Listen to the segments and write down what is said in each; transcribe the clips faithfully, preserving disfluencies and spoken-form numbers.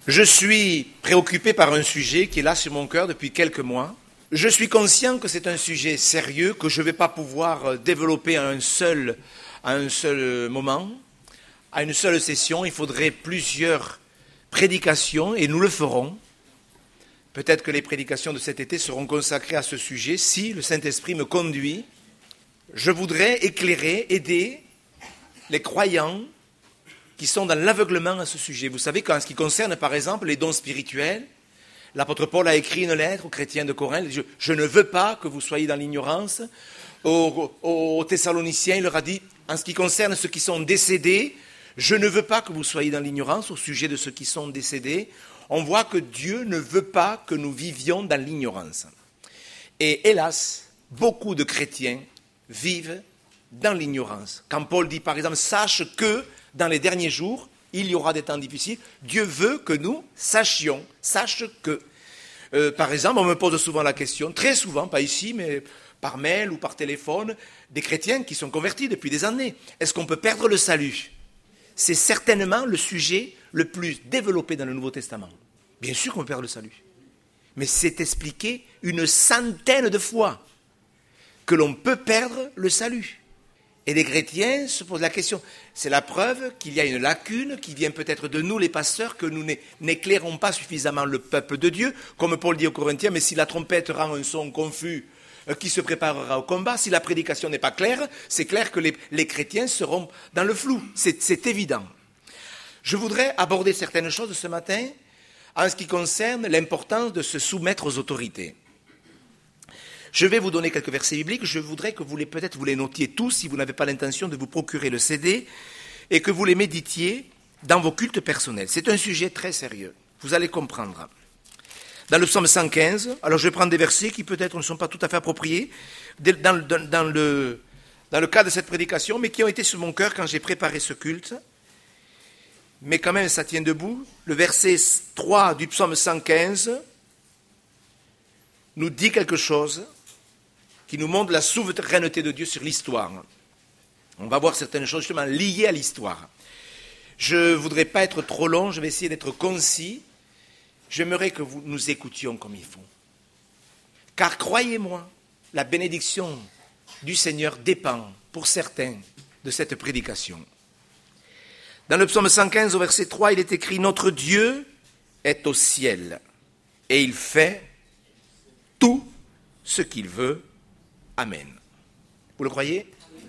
Je suis préoccupé par un sujet qui est là sur mon cœur depuis quelques mois. Je suis conscient que c'est un sujet sérieux, que je ne vais pas pouvoir développer à un seul, à un seul moment, à une seule session. Il faudrait plusieurs prédications et nous le ferons. Peut-être que les prédications de cet été seront consacrées à ce sujet si le Saint-Esprit me conduit. Je voudrais éclairer, aider les croyants qui sont dans l'aveuglement à ce sujet. Vous savez qu'en ce qui concerne, par exemple, les dons spirituels, l'apôtre Paul a écrit une lettre aux chrétiens de Corinthe. Je, je ne veux pas que vous soyez dans l'ignorance. Aux, aux Thessaloniciens, il leur a dit, en ce qui concerne ceux qui sont décédés, je ne veux pas que vous soyez dans l'ignorance au sujet de ceux qui sont décédés. On voit que Dieu ne veut pas que nous vivions dans l'ignorance. Et hélas, beaucoup de chrétiens vivent dans l'ignorance. Quand Paul dit, par exemple, sache que dans les derniers jours, il y aura des temps difficiles. Dieu veut que nous sachions, sache que. Euh, par exemple, on me pose souvent la question, très souvent, pas ici, mais par mail ou par téléphone, des chrétiens qui sont convertis depuis des années. Est-ce qu'on peut perdre le salut ? C'est certainement le sujet le plus développé dans le Nouveau Testament. Bien sûr qu'on peut perdre le salut. Mais c'est expliqué une centaine de fois que l'on peut perdre le salut. Et les chrétiens se posent la question. C'est la preuve qu'il y a une lacune qui vient peut-être de nous, les pasteurs, que nous n'éclairons pas suffisamment le peuple de Dieu. Comme Paul dit aux Corinthiens, mais si la trompette rend un son confus, euh, qui se préparera au combat? Si la prédication n'est pas claire, c'est clair que les, les chrétiens seront dans le flou. C'est, c'est évident. Je voudrais aborder certaines choses ce matin en ce qui concerne l'importance de se soumettre aux autorités. Je vais vous donner quelques versets bibliques. Je voudrais que vous les, peut-être vous les notiez tous si vous n'avez pas l'intention de vous procurer le C D et que vous les méditiez dans vos cultes personnels. C'est un sujet très sérieux. Vous allez comprendre. Dans le psaume cent quinze, alors je vais prendre des versets qui peut-être ne sont pas tout à fait appropriés dans, dans, dans, le, dans le cadre de cette prédication, mais qui ont été sur mon cœur quand j'ai préparé ce culte. Mais quand même, ça tient debout. Le verset trois du psaume cent quinze nous dit quelque chose qui nous montre la souveraineté de Dieu sur l'histoire. On va voir certaines choses justement liées à l'histoire. Je ne voudrais pas être trop long, je vais essayer d'être concis. J'aimerais que vous, nous écoutions comme il faut. Car croyez-moi, la bénédiction du Seigneur dépend, pour certains, de cette prédication. Dans le psaume cent quinze, au verset trois, il est écrit « Notre Dieu est au ciel, et il fait tout ce qu'il veut. Amen. » Vous le croyez ?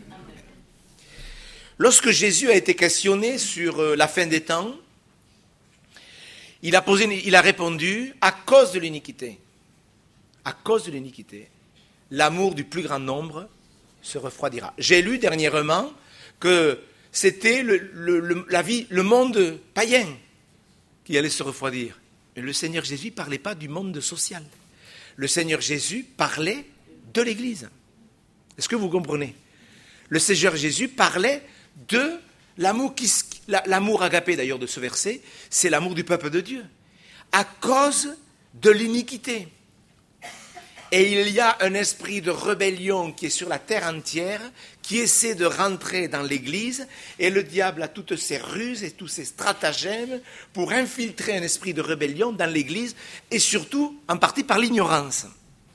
Lorsque Jésus a été questionné sur la fin des temps, il a, posé, il a répondu, à cause de l'iniquité, à cause de l'iniquité, l'amour du plus grand nombre se refroidira. J'ai lu dernièrement que c'était le, le, le, la vie, le monde païen qui allait se refroidir. Mais le Seigneur Jésus ne parlait pas du monde social. Le Seigneur Jésus parlait de l'Église. Est-ce que vous comprenez ? Le Seigneur Jésus parlait de l'amour, qui, l'amour agapé d'ailleurs de ce verset, c'est l'amour du peuple de Dieu, à cause de l'iniquité. Et il y a un esprit de rébellion qui est sur la terre entière, qui essaie de rentrer dans l'Église, et le diable a toutes ses ruses et tous ses stratagèmes pour infiltrer un esprit de rébellion dans l'Église, et surtout, en partie par l'ignorance.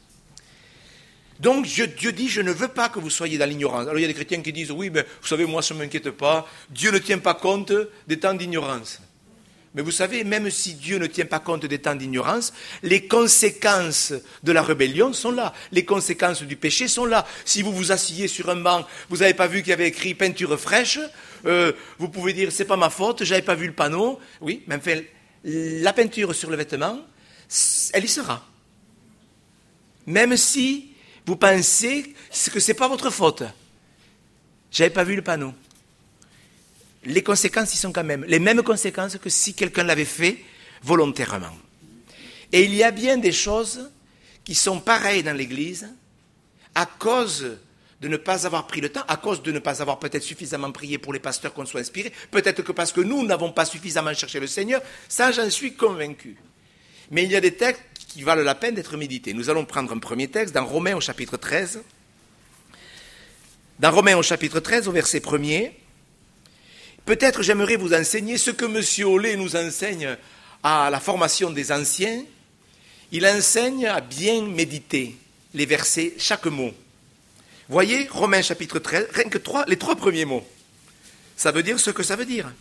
Donc je, Dieu dit, je ne veux pas que vous soyez dans l'ignorance. Alors il y a des chrétiens qui disent, oui, mais vous savez, moi ça ne m'inquiète pas, Dieu ne tient pas compte des temps d'ignorance. Mais vous savez, même si Dieu ne tient pas compte des temps d'ignorance, les conséquences de la rébellion sont là. Les conséquences du péché sont là. Si vous vous asseyez sur un banc, vous n'avez pas vu qu'il y avait écrit peinture fraîche, euh, vous pouvez dire, c'est pas ma faute, j'avais pas vu le panneau. Oui, mais enfin, la peinture sur le vêtement, elle y sera. Même si vous pensez que ce n'est pas votre faute. J'avais pas vu le panneau. Les conséquences y sont quand même les mêmes conséquences que si quelqu'un l'avait fait volontairement. Et il y a bien des choses qui sont pareilles dans l'Église à cause de ne pas avoir pris le temps, à cause de ne pas avoir peut-être suffisamment prié pour les pasteurs qu'on soit inspirés, peut-être que parce que nous n'avons pas suffisamment cherché le Seigneur, ça j'en suis convaincu. Mais il y a des textes qui valent la peine d'être médités. Nous allons prendre un premier texte dans Romains au chapitre treize. Dans Romains au chapitre treize, au verset premier, peut-être j'aimerais vous enseigner ce que M. Ollet nous enseigne à la formation des anciens, il enseigne à bien méditer les versets, chaque mot. Voyez, Romains chapitre treize, rien que trois, les trois premiers mots. Ça veut dire ce que ça veut dire.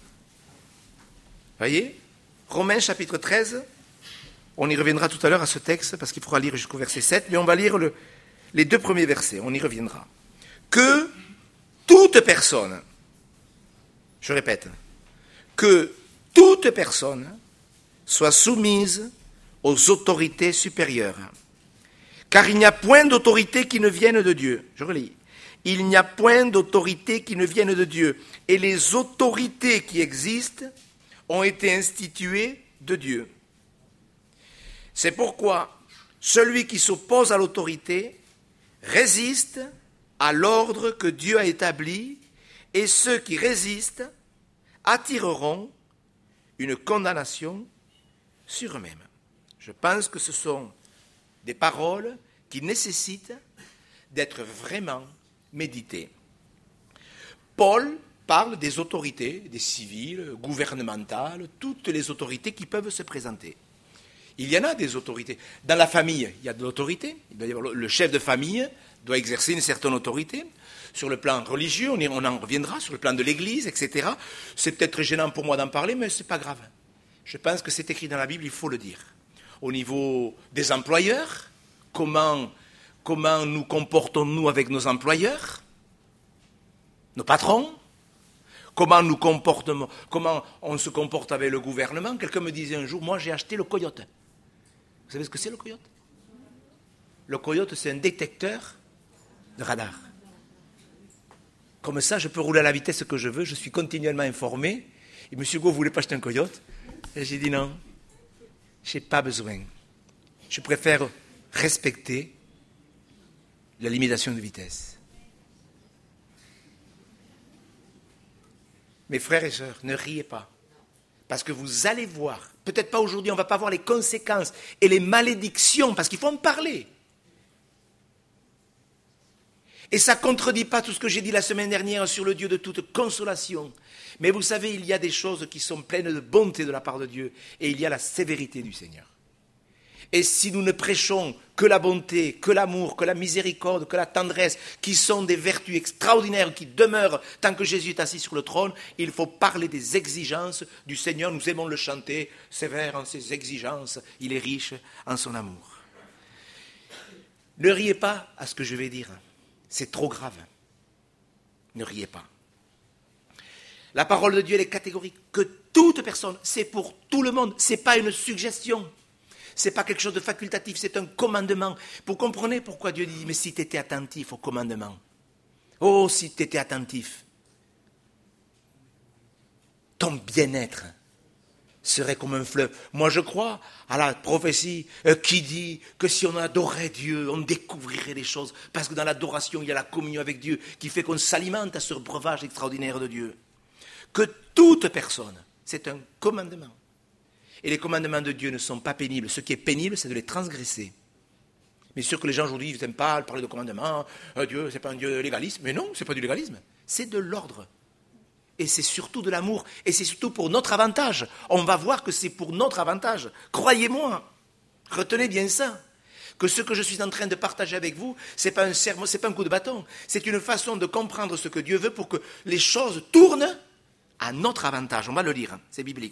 Voyez, Romains chapitre treize, on y reviendra tout à l'heure à ce texte, parce qu'il faudra lire jusqu'au verset sept, mais on va lire le, les deux premiers versets, on y reviendra. Que toute personne, je répète, que toute personne soit soumise aux autorités supérieures. Car il n'y a point d'autorité qui ne vienne de Dieu. Je relis. Il n'y a point d'autorité qui ne vienne de Dieu. Et les autorités qui existent ont été instituées de Dieu. C'est pourquoi celui qui s'oppose à l'autorité résiste à l'ordre que Dieu a établi, et ceux qui résistent attireront une condamnation sur eux-mêmes. Je pense que ce sont des paroles qui nécessitent d'être vraiment méditées. Paul parle des autorités, des civils, gouvernementales, toutes les autorités qui peuvent se présenter. Il y en a des autorités. Dans la famille, il y a de l'autorité. Le chef de famille doit exercer une certaine autorité. Sur le plan religieux, on, y, on en reviendra, sur le plan de l'Église, et cetera. C'est peut-être gênant pour moi d'en parler, mais ce n'est pas grave. Je pense que c'est écrit dans la Bible, il faut le dire. Au niveau des employeurs, comment, comment nous comportons-nous avec nos employeurs, nos patrons, comment, nous comportons, comment on se comporte avec le gouvernement. Quelqu'un me disait un jour, moi j'ai acheté le coyote. Vous savez ce que c'est le coyote? Le coyote, c'est un détecteur de radar. Comme ça, je peux rouler à la vitesse que je veux, je suis continuellement informé. Et M. Hugo, vous voulez pas acheter un coyote? Et j'ai dit non, je n'ai pas besoin. Je préfère respecter la limitation de vitesse. Mes frères et sœurs, ne riez pas. Parce que vous allez voir, peut-être pas aujourd'hui, on ne va pas voir les conséquences et les malédictions, parce qu'il faut en parler. Et ça ne contredit pas tout ce que j'ai dit la semaine dernière sur le Dieu de toute consolation. Mais vous savez, il y a des choses qui sont pleines de bonté de la part de Dieu, et il y a la sévérité du Seigneur. Et si nous ne prêchons que la bonté, que l'amour, que la miséricorde, que la tendresse, qui sont des vertus extraordinaires qui demeurent tant que Jésus est assis sur le trône, il faut parler des exigences du Seigneur. Nous aimons le chanter, sévère en ses exigences, il est riche en son amour. Ne riez pas à ce que je vais dire. C'est trop grave. Ne riez pas. La parole de Dieu, elle est catégorique. Que toute personne, c'est pour tout le monde. Ce n'est pas une suggestion. Ce n'est pas quelque chose de facultatif, c'est un commandement. Vous comprenez pourquoi Dieu dit, mais si tu étais attentif au commandement. Oh, si tu étais attentif. Ton bien-être serait comme un fleuve. Moi, je crois à la prophétie euh, qui dit que si on adorait Dieu, on découvrirait les choses. Parce que dans l'adoration, il y a la communion avec Dieu qui fait qu'on s'alimente à ce breuvage extraordinaire de Dieu. Que toute personne, c'est un commandement. Et les commandements de Dieu ne sont pas pénibles. Ce qui est pénible, c'est de les transgresser. Mais sûr que les gens aujourd'hui, ils n'aiment pas parler de commandements. Euh, Dieu, ce n'est pas un Dieu légaliste. Mais non, ce n'est pas du légalisme. C'est de l'ordre. Et c'est surtout de l'amour. Et c'est surtout pour notre avantage. On va voir que c'est pour notre avantage. Croyez-moi. Retenez bien ça. Que ce que je suis en train de partager avec vous, ce n'est pas un sermon, ce n'est pas un coup de bâton. C'est une façon de comprendre ce que Dieu veut pour que les choses tournent à notre avantage. On va le lire. C'est biblique.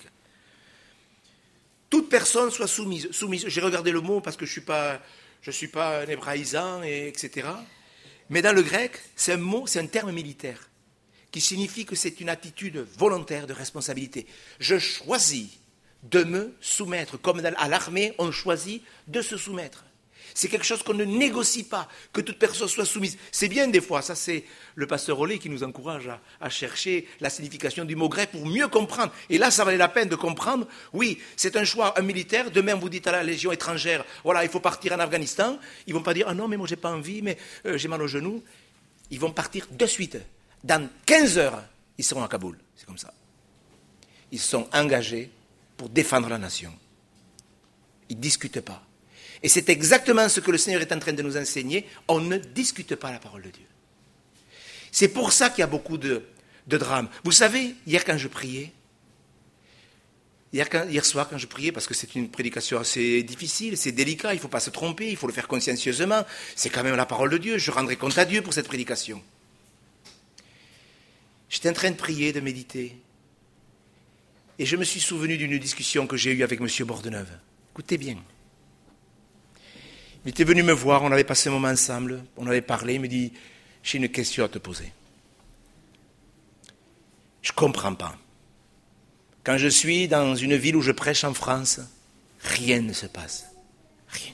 Toute personne soit soumise. soumise. J'ai regardé le mot parce que je ne suis pas, je suis pas un hébraïsant, et, etc. Mais dans le grec, c'est un mot, c'est un terme militaire qui signifie que c'est une attitude volontaire de responsabilité. Je choisis de me soumettre. Comme à l'armée, on choisit de se soumettre. C'est quelque chose qu'on ne négocie pas, que toute personne soit soumise. C'est bien des fois, ça c'est le pasteur Olé qui nous encourage à, à chercher la signification du mot grec pour mieux comprendre. Et là, ça valait la peine de comprendre. Oui, c'est un choix, un militaire. Demain, vous dites à la Légion étrangère, voilà, il faut partir en Afghanistan. Ils ne vont pas dire, ah non, mais moi j'ai pas envie, mais euh, j'ai mal au genou. Ils vont partir de suite. Dans quinze heures, ils seront à Kaboul. C'est comme ça. Ils sont engagés pour défendre la nation. Ils ne discutent pas. Et c'est exactement ce que le Seigneur est en train de nous enseigner. On ne discute pas la parole de Dieu. C'est pour ça qu'il y a beaucoup de, de drames. Vous savez, hier quand je priais, Hier, quand, hier soir, quand je priais, parce que c'est une prédication assez difficile, c'est délicat, il ne faut pas se tromper, il faut le faire consciencieusement, c'est quand même la parole de Dieu, je rendrai compte à Dieu pour cette prédication. J'étais en train de prier, de méditer, et je me suis souvenu d'une discussion que j'ai eue avec M. Bordeneuve. Écoutez bien. Il était venu me voir, on avait passé un moment ensemble, on avait parlé, il me dit, j'ai une question à te poser. Je ne comprends pas. Quand je suis dans une ville où je prêche en France, rien ne se passe. Rien.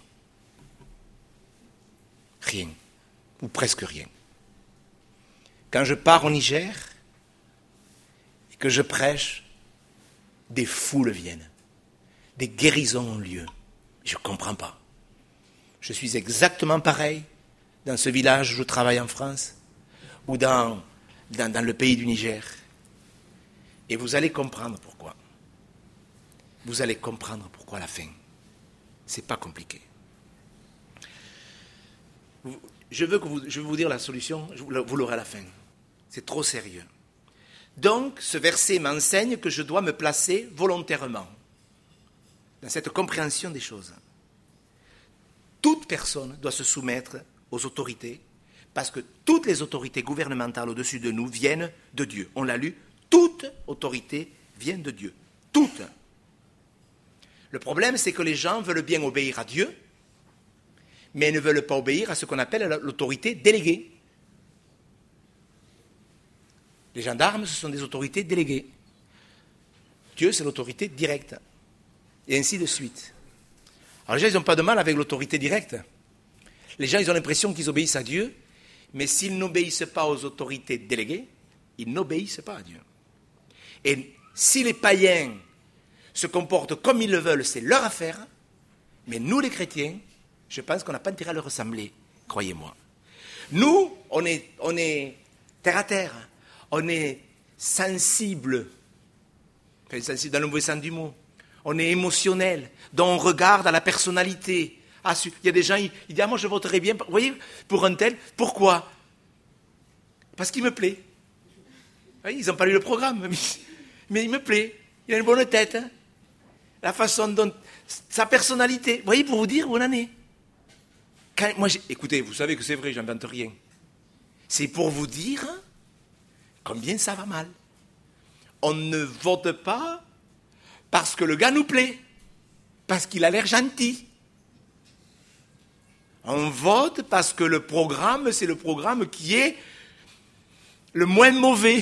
Rien. Ou presque rien. Quand je pars au Niger et que je prêche, des foules viennent. Des guérisons ont lieu. Je ne comprends pas. Je suis exactement pareil dans ce village où je travaille en France ou dans, dans, dans le pays du Niger. Et vous allez comprendre pourquoi. Vous allez comprendre pourquoi à la fin. C'est pas compliqué. Je veux que vous, je vais vous dire la solution, vous l'aurez à la fin. C'est trop sérieux. Donc, ce verset m'enseigne que je dois me placer volontairement dans cette compréhension des choses. Toute personne doit se soumettre aux autorités, parce que toutes les autorités gouvernementales au-dessus de nous viennent de Dieu. On l'a lu, toute autorité vient de Dieu. Toutes. Le problème, c'est que les gens veulent bien obéir à Dieu, mais ne veulent pas obéir à ce qu'on appelle l'autorité déléguée. Les gendarmes, ce sont des autorités déléguées. Dieu, c'est l'autorité directe. Et ainsi de suite. Alors les gens, ils n'ont pas de mal avec l'autorité directe. Les gens, ils ont l'impression qu'ils obéissent à Dieu, mais s'ils n'obéissent pas aux autorités déléguées, ils n'obéissent pas à Dieu. Et si les païens se comportent comme ils le veulent, c'est leur affaire, mais nous, les chrétiens, je pense qu'on n'a pas intérêt à leur ressembler, croyez-moi. Nous, on est, on est terre à terre, on est sensible, enfin sensible dans le mauvais sens du mot, on est émotionnel, donc on regarde à la personnalité. Ah, il y a des gens, ils, ils disent, ah, moi je voterai bien, vous voyez, pour un tel, pourquoi? Parce qu'il me plaît. Oui, ils n'ont pas lu le programme, mais, mais il me plaît, il a une bonne tête, hein. La façon dont, sa personnalité, vous voyez, pour vous dire où on en est. Quand, moi, écoutez, vous savez que c'est vrai, j'invente rien. C'est pour vous dire combien ça va mal. On ne vote pas parce que le gars nous plaît, parce qu'il a l'air gentil. On vote parce que le programme, c'est le programme qui est le moins mauvais.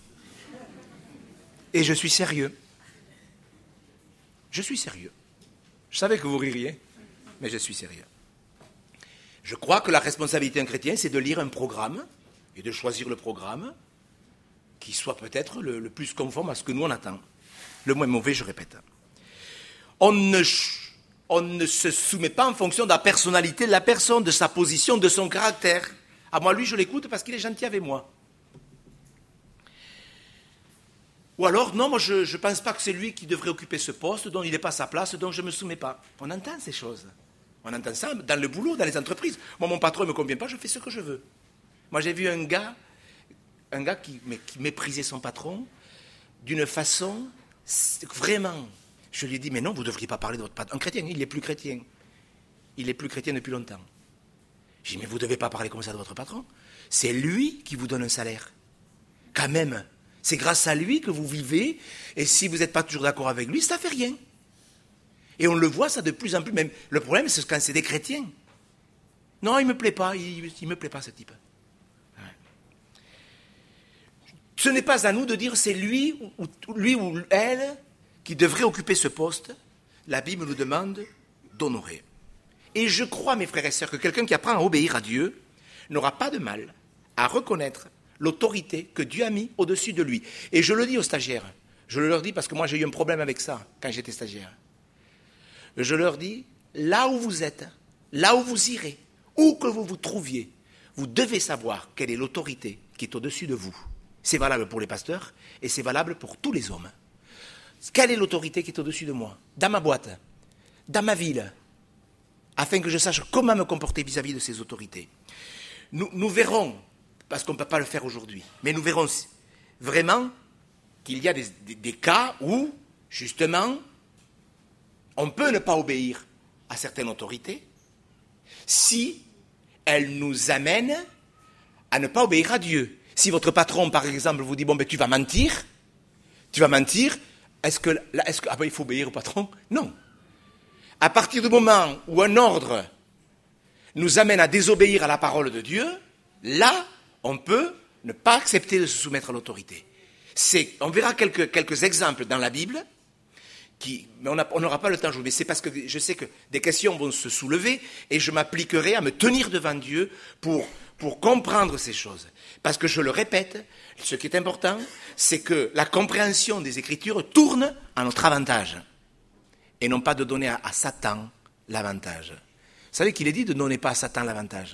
Et je suis sérieux. Je suis sérieux. Je savais que vous ririez, mais je suis sérieux. Je crois que la responsabilité d'un chrétien, c'est de lire un programme et de choisir le programme qui soit peut-être le, le plus conforme à ce que nous on attend. Le moins mauvais, je répète. On ne, on ne se soumet pas en fonction de la personnalité de la personne, de sa position, de son caractère. À moi, lui, je l'écoute parce qu'il est gentil avec moi. Ou alors, non, moi, je ne pense pas que c'est lui qui devrait occuper ce poste, dont il n'est pas sa place, donc je ne me soumets pas. On entend ces choses. On entend ça dans le boulot, dans les entreprises. Moi, mon patron ne me convient pas, je fais ce que je veux. Moi, j'ai vu un gars, un gars qui, mais, qui méprisait son patron d'une façon vraiment. Je lui ai dit, mais non, vous ne devriez pas parler de votre patron. Un chrétien, il n'est plus chrétien. Il n'est plus chrétien depuis longtemps. J'ai dit, mais vous ne devez pas parler comme ça de votre patron. C'est lui qui vous donne un salaire. Quand même. C'est grâce à lui que vous vivez, et si vous n'êtes pas toujours d'accord avec lui, ça ne fait rien. Et on le voit, ça de plus en plus. Même le problème, c'est quand c'est des chrétiens. Non, il ne me plaît pas, il ne me plaît pas, ce type. Ouais. Ce n'est pas à nous de dire c'est lui ou, lui ou elle qui devrait occuper ce poste. La Bible nous demande d'honorer. Et je crois, mes frères et sœurs, que quelqu'un qui apprend à obéir à Dieu n'aura pas de mal à reconnaître l'autorité que Dieu a mis au-dessus de lui. Et je le dis aux stagiaires, je le leur dis parce que moi j'ai eu un problème avec ça quand j'étais stagiaire. Je leur dis, là où vous êtes, là où vous irez, où que vous vous trouviez, vous devez savoir quelle est l'autorité qui est au-dessus de vous. C'est valable pour les pasteurs et c'est valable pour tous les hommes. Quelle est l'autorité qui est au-dessus de moi, dans ma boîte, dans ma ville, afin que je sache comment me comporter vis-à-vis de ces autorités. Nous, nous verrons, parce qu'on ne peut pas le faire aujourd'hui, mais nous verrons vraiment qu'il y a des, des, des cas où, justement, on peut ne pas obéir à certaines autorités si elles nous amènent à ne pas obéir à Dieu. Si votre patron, par exemple, vous dit, bon, ben, tu vas mentir, tu vas mentir, est-ce que, est-ce que, ah ben, il faut obéir au patron? Non. À partir du moment où un ordre nous amène à désobéir à la parole de Dieu, là, on peut ne pas accepter de se soumettre à l'autorité. C'est, on verra quelques, quelques exemples dans la Bible, qui, mais on n'aura pas le temps, mais c'est parce que je sais que des questions vont se soulever et je m'appliquerai à me tenir devant Dieu pour, pour comprendre ces choses. Parce que je le répète, ce qui est important, c'est que la compréhension des Écritures tourne à notre avantage et non pas de donner à, à Satan l'avantage. Vous savez qu'il est dit de ne donner pas à Satan l'avantage.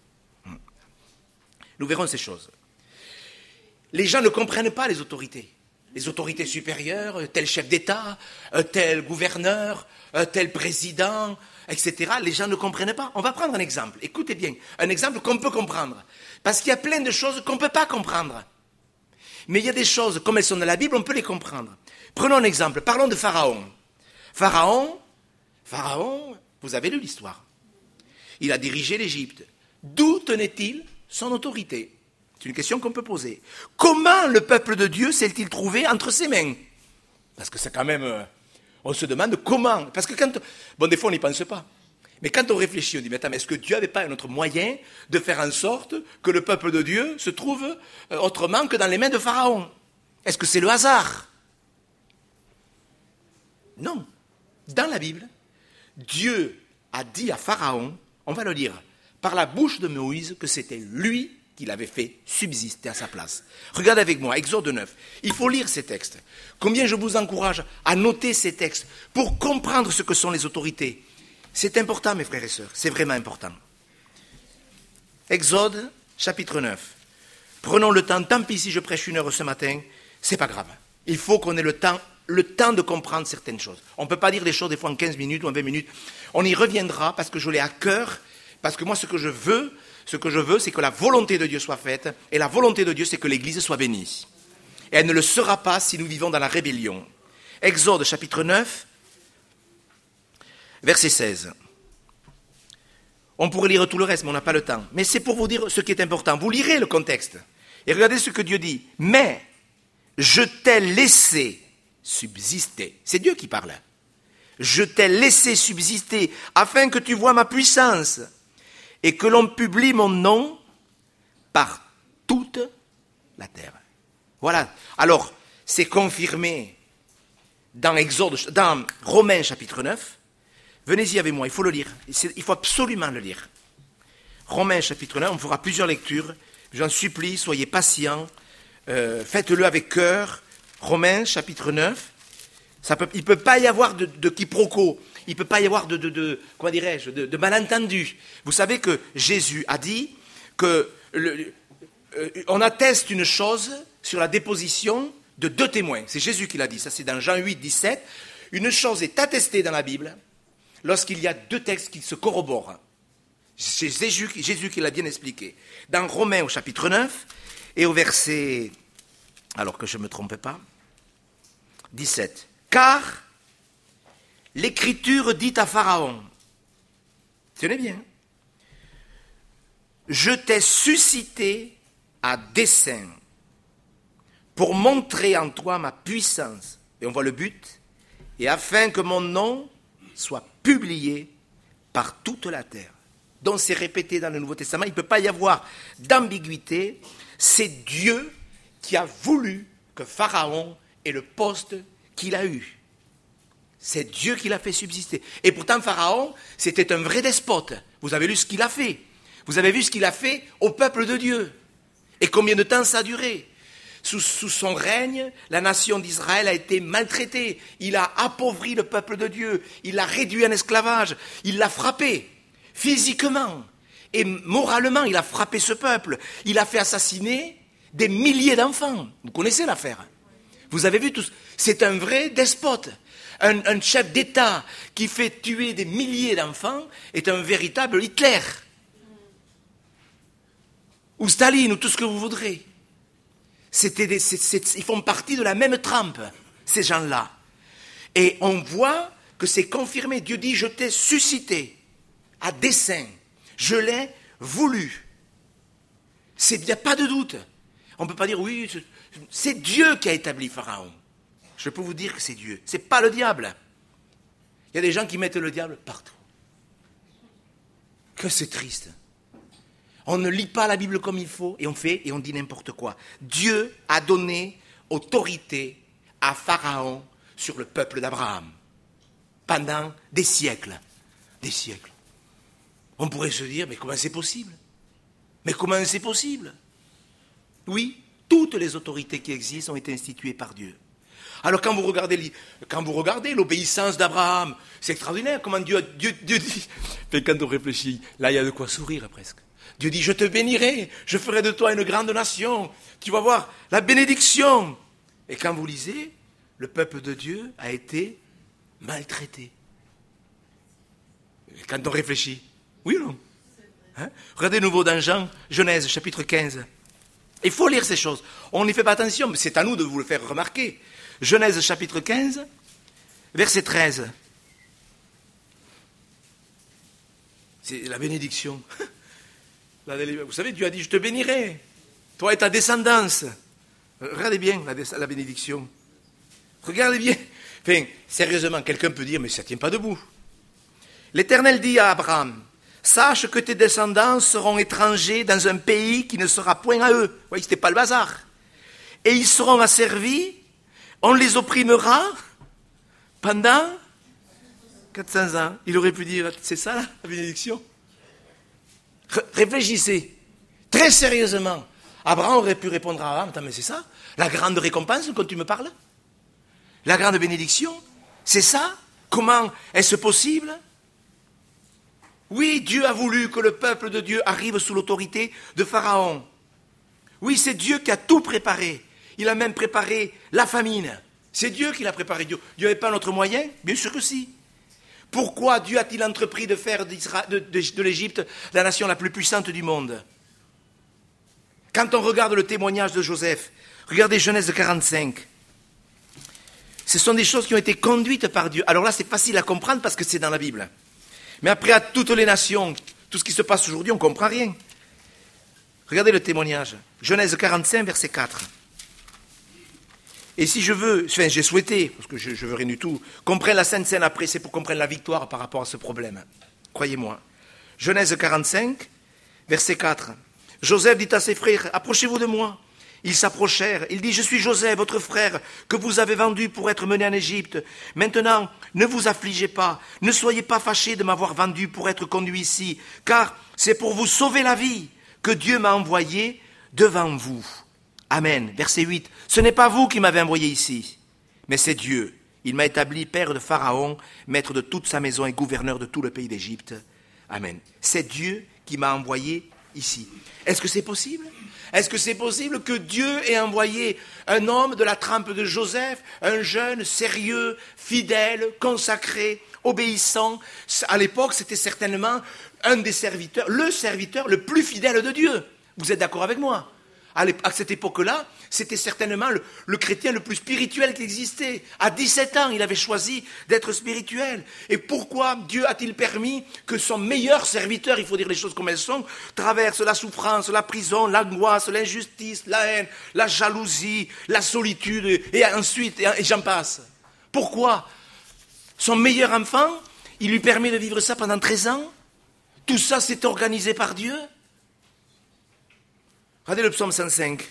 Nous verrons ces choses. Les gens ne comprennent pas les autorités. Les autorités supérieures, tel chef d'État, tel gouverneur, tel président, et cetera. Les gens ne comprennent pas. On va prendre un exemple. Écoutez bien, un exemple qu'on peut comprendre. Parce qu'il y a plein de choses qu'on ne peut pas comprendre. Mais il y a des choses, comme elles sont dans la Bible, on peut les comprendre. Prenons un exemple. Parlons de Pharaon. Pharaon, Pharaon, vous avez lu l'histoire. Il a dirigé l'Égypte. D'où tenait-il son autorité? C'est une question qu'on peut poser. Comment le peuple de Dieu s'est-il trouvé entre ses mains? Parce que c'est quand même... Euh, on se demande comment. Parce que quand... Bon, des fois, on n'y pense pas. Mais quand on réfléchit, on dit, mais attends, mais est-ce que Dieu n'avait pas un autre moyen de faire en sorte que le peuple de Dieu se trouve euh, autrement que dans les mains de Pharaon? Est-ce que c'est le hasard? Non. Dans la Bible, Dieu a dit à Pharaon, on va le lire, par la bouche de Moïse, que c'était lui qu'il avait fait subsister à sa place. Regardez avec moi, Exode neuf. Il faut lire ces textes. Combien je vous encourage à noter ces textes pour comprendre ce que sont les autorités. C'est important, mes frères et sœurs, c'est vraiment important. Exode, chapitre neuf. Prenons le temps, tant pis si je prêche une heure ce matin, c'est pas grave. Il faut qu'on ait le temps, le temps de comprendre certaines choses. On ne peut pas dire des choses des fois en quinze minutes ou en vingt minutes. On y reviendra parce que je l'ai à cœur, parce que moi ce que je veux, Ce que je veux, c'est que la volonté de Dieu soit faite, et la volonté de Dieu, c'est que l'Église soit bénie. Et elle ne le sera pas si nous vivons dans la rébellion. Exode, chapitre neuf, verset seize. On pourrait lire tout le reste, mais on n'a pas le temps. Mais c'est pour vous dire ce qui est important. Vous lirez le contexte, et regardez ce que Dieu dit. « Mais je t'ai laissé subsister. » C'est Dieu qui parle. « Je t'ai laissé subsister, afin que tu vois ma puissance. » Et que l'on publie mon nom par toute la terre. Voilà. Alors, c'est confirmé dans Exode, dans Romains chapitre neuf. Venez-y avec moi, il faut le lire. Il faut absolument le lire. Romains chapitre neuf, on fera plusieurs lectures. J'en supplie, soyez patients. Euh, faites-le avec cœur. Romains chapitre neuf. Ça peut, il ne peut pas y avoir de, de quiproquo. Il ne peut pas y avoir de, de, de comment dirais-je, de, de malentendu. Vous savez que Jésus a dit que le, euh, on atteste une chose sur la déposition de deux témoins. C'est Jésus qui l'a dit. Ça, c'est dans Jean huit, dix-sept. Une chose est attestée dans la Bible lorsqu'il y a deux textes qui se corroborent. C'est Jésus, Jésus qui l'a bien expliqué. Dans Romains au chapitre neuf et au verset, alors que je ne me trompe pas, dix-sept. Car l'Écriture dit à Pharaon, tenez bien, je t'ai suscité à dessein pour montrer en toi ma puissance, et on voit le but, et afin que mon nom soit publié par toute la terre. Donc c'est répété dans le Nouveau Testament, il ne peut pas y avoir d'ambiguïté, c'est Dieu qui a voulu que Pharaon ait le poste qu'il a eu. C'est Dieu qui l'a fait subsister. Et pourtant, Pharaon, c'était un vrai despote. Vous avez lu ce qu'il a fait. Vous avez vu ce qu'il a fait au peuple de Dieu. Et combien de temps ça a duré? Sous, sous son règne, la nation d'Israël a été maltraitée. Il a appauvri le peuple de Dieu. Il l'a réduit en esclavage. Il l'a frappé physiquement. Et moralement, il a frappé ce peuple. Il a fait assassiner des milliers d'enfants. Vous connaissez l'affaire. Vous avez vu tout ça. C'est un vrai despote. Un, un chef d'État qui fait tuer des milliers d'enfants est un véritable Hitler. Ou Staline, ou tout ce que vous voudrez. C'était des, c'est, c'est, ils font partie de la même trempe, ces gens-là. Et on voit que c'est confirmé. Dieu dit, je t'ai suscité à dessein. Je l'ai voulu. Il n'y a pas de doute. On ne peut pas dire, oui, c'est Dieu qui a établi Pharaon. Je peux vous dire que c'est Dieu. Ce n'est pas le diable. Il y a des gens qui mettent le diable partout. Que c'est triste. On ne lit pas la Bible comme il faut et on fait et on dit n'importe quoi. Dieu a donné autorité à Pharaon sur le peuple d'Abraham pendant des siècles. Des siècles. On pourrait se dire, mais comment c'est possible ? Mais comment c'est possible ? Oui, toutes les autorités qui existent ont été instituées par Dieu. Alors quand vous regardez, quand vous regardez l'obéissance d'Abraham, c'est extraordinaire comment Dieu, Dieu, Dieu dit. Mais quand on réfléchit, là il y a de quoi sourire presque. Dieu dit, je te bénirai, je ferai de toi une grande nation. Tu vas voir la bénédiction. Et quand vous lisez, le peuple de Dieu a été maltraité. Et quand on réfléchit, oui ou non ? Hein ? Regardez de nouveau dans Jean, Genèse, chapitre quinze. Il faut lire ces choses. On n'y fait pas attention, mais c'est à nous de vous le faire remarquer. Genèse, chapitre quinze, verset treize. C'est la bénédiction. Vous savez, Dieu a dit, je te bénirai, toi et ta descendance. Regardez bien la, la bénédiction. Regardez bien. Enfin, sérieusement, quelqu'un peut dire, mais ça ne tient pas debout. L'Éternel dit à Abraham, sache que tes descendants seront étrangers dans un pays qui ne sera point à eux. Vous voyez, ce n'était pas le bazar. Et ils seront asservis, on les opprimera pendant quatre cents ans. Il aurait pu dire, c'est ça là, la bénédiction ? Réfléchissez, très sérieusement. Abraham aurait pu répondre à Abraham, mais c'est ça, la grande récompense quand tu me parles ? La grande bénédiction ? C'est ça ? Comment est-ce possible ? Oui, Dieu a voulu que le peuple de Dieu arrive sous l'autorité de Pharaon. Oui, c'est Dieu qui a tout préparé. Il a même préparé la famine. C'est Dieu qui l'a préparé. Dieu n'avait pas notre moyen ? Bien sûr que si. Pourquoi Dieu a-t-il entrepris de faire de, de, de l'Égypte la nation la plus puissante du monde ? Quand on regarde le témoignage de Joseph, regardez Genèse quarante-cinq. Ce sont des choses qui ont été conduites par Dieu. Alors là, c'est facile à comprendre parce que c'est dans la Bible. Mais après, à toutes les nations, tout ce qui se passe aujourd'hui, on ne comprend rien. Regardez le témoignage. Genèse quarante-cinq, verset quatre. Et si je veux, enfin j'ai souhaité, parce que je ne veux rien du tout, qu'on prenne la Sainte Seine après, c'est pour qu'on prenne la victoire par rapport à ce problème. Croyez-moi. Genèse quarante-cinq, verset quatre. Joseph dit à ses frères, approchez-vous de moi. Ils s'approchèrent. Il dit, je suis Joseph, votre frère, que vous avez vendu pour être mené en Égypte. Maintenant, ne vous affligez pas. Ne soyez pas fâchés de m'avoir vendu pour être conduit ici, car c'est pour vous sauver la vie que Dieu m'a envoyé devant vous. Amen. Verset huit. Ce n'est pas vous qui m'avez envoyé ici, mais c'est Dieu. Il m'a établi père de Pharaon, maître de toute sa maison et gouverneur de tout le pays d'Égypte. Amen. C'est Dieu qui m'a envoyé ici. Est-ce que c'est possible ? Est-ce que c'est possible que Dieu ait envoyé un homme de la trempe de Joseph, un jeune, sérieux, fidèle, consacré, obéissant ? À l'époque, c'était certainement un des serviteurs, le serviteur le plus fidèle de Dieu. Vous êtes d'accord avec moi ? À cette époque-là, c'était certainement le, le chrétien le plus spirituel qui existait. À dix-sept ans, il avait choisi d'être spirituel. Et pourquoi Dieu a-t-il permis que son meilleur serviteur, il faut dire les choses comme elles sont, traverse la souffrance, la prison, l'angoisse, l'injustice, la haine, la jalousie, la solitude, et ensuite, et j'en passe. Pourquoi ? Son meilleur enfant, il lui permet de vivre ça pendant treize ans. Tout ça, c'est organisé par Dieu. Regardez le psaume cent cinq.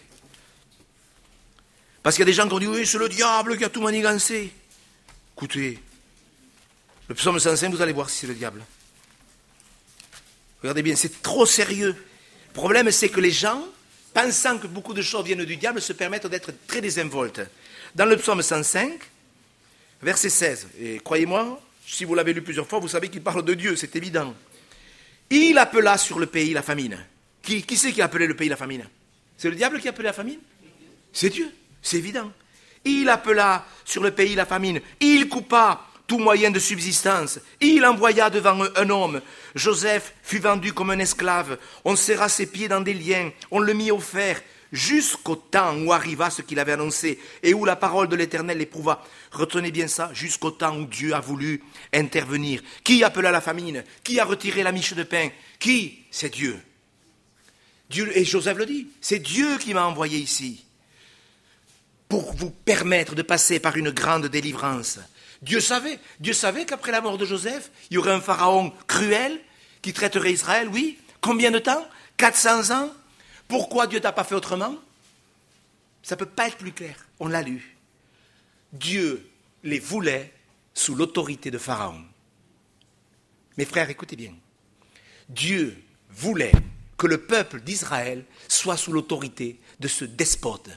Parce qu'il y a des gens qui ont dit, oui, c'est le diable qui a tout manigancé. Écoutez, le psaume cent cinq, vous allez voir si c'est le diable. Regardez bien, c'est trop sérieux. Le problème, c'est que les gens, pensant que beaucoup de choses viennent du diable, se permettent d'être très désinvoltes. Dans le psaume cent cinq, verset seize, et croyez-moi, si vous l'avez lu plusieurs fois, vous savez qu'il parle de Dieu, c'est évident. Il appela sur le pays la famine. Qui, qui c'est qui a appelé le pays la famine ? C'est le diable qui a appelé la famine ? C'est Dieu, c'est évident. Il appela sur le pays la famine. Il coupa tout moyen de subsistance. Il envoya devant eux un homme. Joseph fut vendu comme un esclave. On serra ses pieds dans des liens. On le mit au fer. jusqu'au temps où arriva ce qu'il avait annoncé et où la parole de l'Éternel l'éprouva. Retenez bien ça, jusqu'au temps où Dieu a voulu intervenir. Qui appela la famine? Qui a retiré la miche de pain? Qui? C'est Dieu. Dieu. Et Joseph le dit, c'est Dieu qui m'a envoyé ici pour vous permettre de passer par une grande délivrance. Dieu savait, Dieu savait qu'après la mort de Joseph, il y aurait un pharaon cruel qui traiterait Israël, oui. Combien de temps? quatre cents ans. Pourquoi Dieu t'a pas fait autrement? Ça ne peut pas être plus clair. On l'a lu. Dieu les voulait sous l'autorité de Pharaon. Mes frères, écoutez bien. Dieu voulait que le peuple d'Israël soit sous l'autorité de ce despote.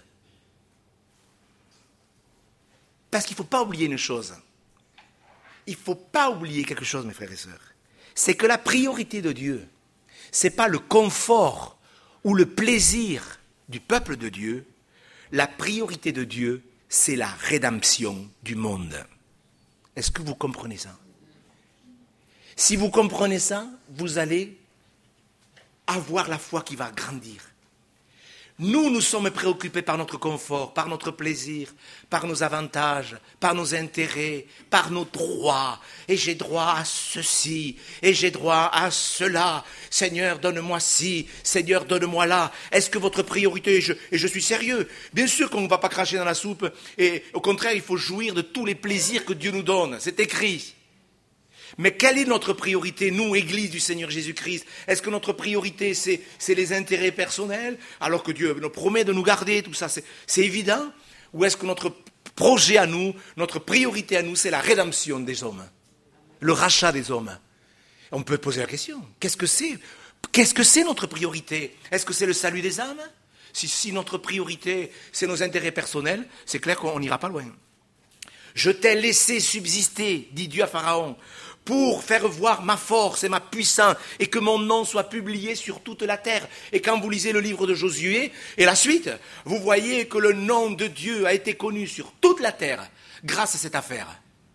Parce qu'il ne faut pas oublier une chose. Il ne faut pas oublier quelque chose, mes frères et sœurs. C'est que la priorité de Dieu, ce n'est pas le confort ou le plaisir du peuple de Dieu. La priorité de Dieu, c'est la rédemption du monde. Est-ce que vous comprenez ça? Si vous comprenez ça, vous allez avoir la foi qui va grandir. Nous, nous sommes préoccupés par notre confort, par notre plaisir, par nos avantages, par nos intérêts, par nos droits. Et j'ai droit à ceci, et j'ai droit à cela. Seigneur, donne-moi ci, Seigneur, donne-moi là. Est-ce que votre priorité, et je, et je suis sérieux, bien sûr qu'on ne va pas cracher dans la soupe, et au contraire, il faut jouir de tous les plaisirs que Dieu nous donne. C'est écrit. Mais quelle est notre priorité, nous, Église du Seigneur Jésus-Christ? Est-ce que notre priorité, c'est, c'est les intérêts personnels, alors que Dieu nous promet de nous garder, tout ça, c'est, c'est évident? Ou est-ce que notre projet à nous, notre priorité à nous, c'est la rédemption des hommes, le rachat des hommes? On peut poser la question, qu'est-ce que c'est? Qu'est-ce que c'est notre priorité? Est-ce que c'est le salut des âmes? Si, si notre priorité, c'est nos intérêts personnels, c'est clair qu'on n'ira pas loin. Je t'ai laissé subsister, dit Dieu à Pharaon, pour faire voir ma force et ma puissance, et que mon nom soit publié sur toute la terre. Et quand vous lisez le livre de Josué, et la suite, vous voyez que le nom de Dieu a été connu sur toute la terre, grâce à cette affaire.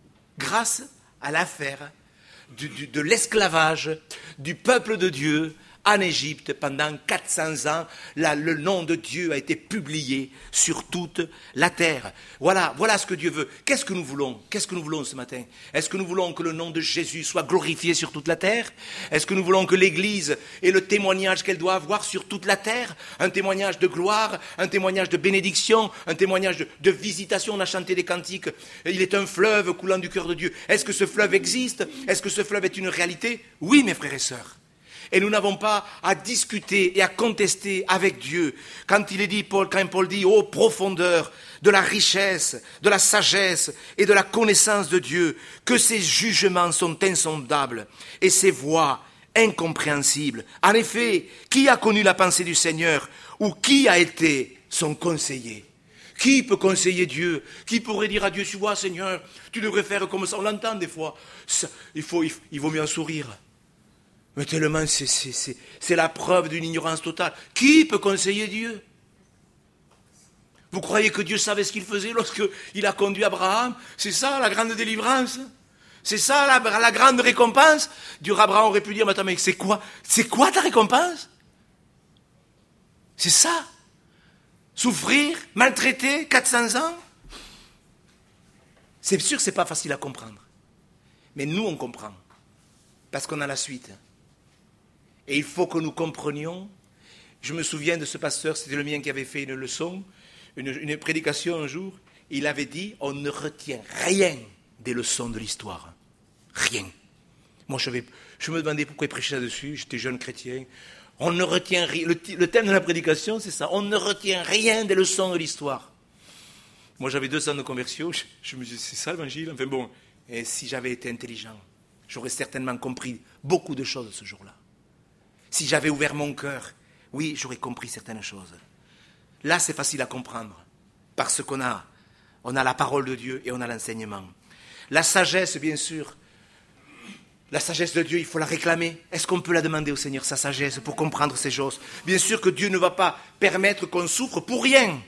Grâce à l'affaire du, du, de l'esclavage du peuple de Dieu en Égypte pendant quatre cents ans, là, le nom de Dieu a été publié sur toute la terre. Voilà, voilà ce que Dieu veut. Qu'est-ce que nous voulons? Qu'est-ce que nous voulons ce matin? Est-ce que nous voulons que le nom de Jésus soit glorifié sur toute la terre? Est-ce que nous voulons que l'Église ait le témoignage qu'elle doit avoir sur toute la terre? Un témoignage de gloire, un témoignage de bénédiction, un témoignage de, de visitation. On a chanté des cantiques. Il est un fleuve coulant du cœur de Dieu. Est-ce que ce fleuve existe? Est-ce que ce fleuve est une réalité? Oui, mes frères et sœurs. Et nous n'avons pas à discuter et à contester avec Dieu. Quand il est dit, Paul, quand Paul dit, ô profondeur de la richesse, de la sagesse et de la connaissance de Dieu, que ses jugements sont insondables et ses voies incompréhensibles. En effet, qui a connu la pensée du Seigneur ou qui a été son conseiller? Qui peut conseiller Dieu? Qui pourrait dire à Dieu, tu vois, Seigneur, tu devrais faire comme ça? On l'entend des fois. Ça, il, faut, il, il vaut mieux en sourire. Mais tellement, c'est, c'est, c'est, c'est la preuve d'une ignorance totale. Qui peut conseiller Dieu? Vous croyez que Dieu savait ce qu'il faisait lorsqu'il a conduit Abraham? C'est ça la grande délivrance? C'est ça la, la grande récompense? Dieu, Abraham aurait pu dire, mais attends, mais c'est quoi? C'est quoi ta récompense? C'est ça? Souffrir, maltraiter, quatre cents ans? C'est sûr que ce n'est pas facile à comprendre. Mais nous, on comprend. Parce qu'on a la suite. Et il faut que nous comprenions. Je me souviens de ce pasteur, c'était le mien qui avait fait une leçon, une, une prédication un jour. Il avait dit, on ne retient rien des leçons de l'histoire. Rien. Moi, je, avais, je me demandais pourquoi il prêchait là-dessus, j'étais jeune chrétien. On ne retient rien. Le, le thème de la prédication, c'est ça. On ne retient rien des leçons de l'histoire. Moi, j'avais deux ans de conversion. Je, je me disais, c'est ça l'évangile? Enfin bon, et si j'avais été intelligent, j'aurais certainement compris beaucoup de choses ce jour-là. Si j'avais ouvert mon cœur, oui, j'aurais compris certaines choses. Là, c'est facile à comprendre, parce qu'on a, on a la parole de Dieu et on a l'enseignement. La sagesse, bien sûr, la sagesse de Dieu, il faut la réclamer. Est-ce qu'on peut la demander au Seigneur, sa sagesse, pour comprendre ces choses? Bien sûr que Dieu ne va pas permettre qu'on souffre pour rien.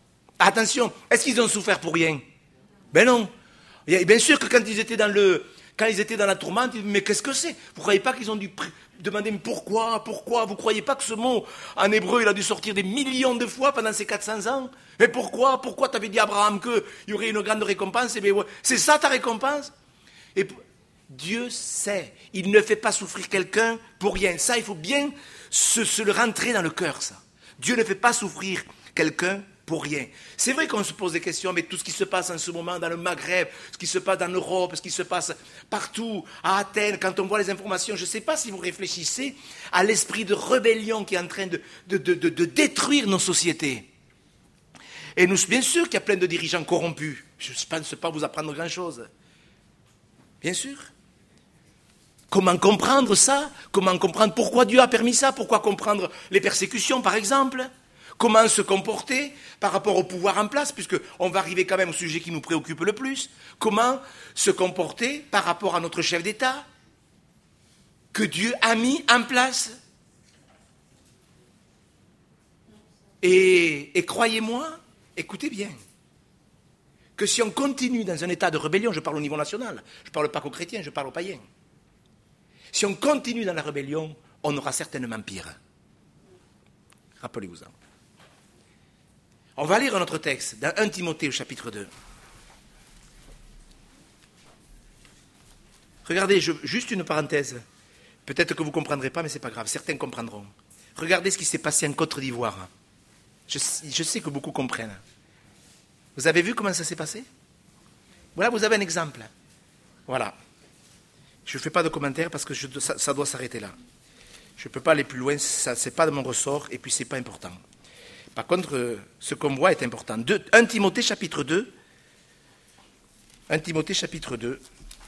Attention, est-ce qu'ils ont souffert pour rien? Ben non. Bien sûr que quand ils étaient dans le... Quand ils étaient dans la tourmente, ils disaient, mais qu'est-ce que c'est? Vous ne croyez pas qu'ils ont dû pr- demander, mais pourquoi, pourquoi? Vous ne croyez pas que ce mot, en hébreu, il a dû sortir des millions de fois pendant ces quatre cents ans? Mais pourquoi? Pourquoi tu avais dit à Abraham qu'il y aurait une grande récompense? Et bien, ouais, c'est ça ta récompense? Et Dieu sait, il ne fait pas souffrir quelqu'un pour rien. Ça, il faut bien se, se le rentrer dans le cœur, ça. Dieu ne fait pas souffrir quelqu'un pour rien. C'est vrai qu'on se pose des questions, mais tout ce qui se passe en ce moment dans le Maghreb, ce qui se passe dans l'Europe, ce qui se passe partout, à Athènes, quand on voit les informations, je ne sais pas si vous réfléchissez à l'esprit de rébellion qui est en train de, de, de, de, de détruire nos sociétés. Et nous, bien sûr qu'il y a plein de dirigeants corrompus. Je ne pense pas vous apprendre grand-chose. Bien sûr. Comment comprendre ça? Comment comprendre pourquoi Dieu a permis ça? Pourquoi comprendre les persécutions, par exemple? Comment se comporter par rapport au pouvoir en place, puisqu'on va arriver quand même au sujet qui nous préoccupe le plus. Comment se comporter par rapport à notre chef d'État que Dieu a mis en place. Et, et croyez-moi, écoutez bien, que si on continue dans un état de rébellion, je parle au niveau national, je ne parle pas qu'aux chrétiens, je parle aux païens. Si on continue dans la rébellion, on aura certainement pire. Rappelez-vous-en. On va lire notre texte dans premier Timothée au chapitre deux. Regardez, je, juste une parenthèse. Peut-être que vous ne comprendrez pas, mais ce n'est pas grave. Certains comprendront. Regardez ce qui s'est passé en Côte d'Ivoire. Je, je sais que beaucoup comprennent. Vous avez vu comment ça s'est passé? Voilà, vous avez un exemple. Voilà. Je ne fais pas de commentaires parce que je, ça, ça doit s'arrêter là. Je ne peux pas aller plus loin, ce n'est pas de mon ressort et puis ce n'est pas important. Par contre, ce qu'on voit est important. premier Timothée chapitre deux. premier Timothée chapitre deux.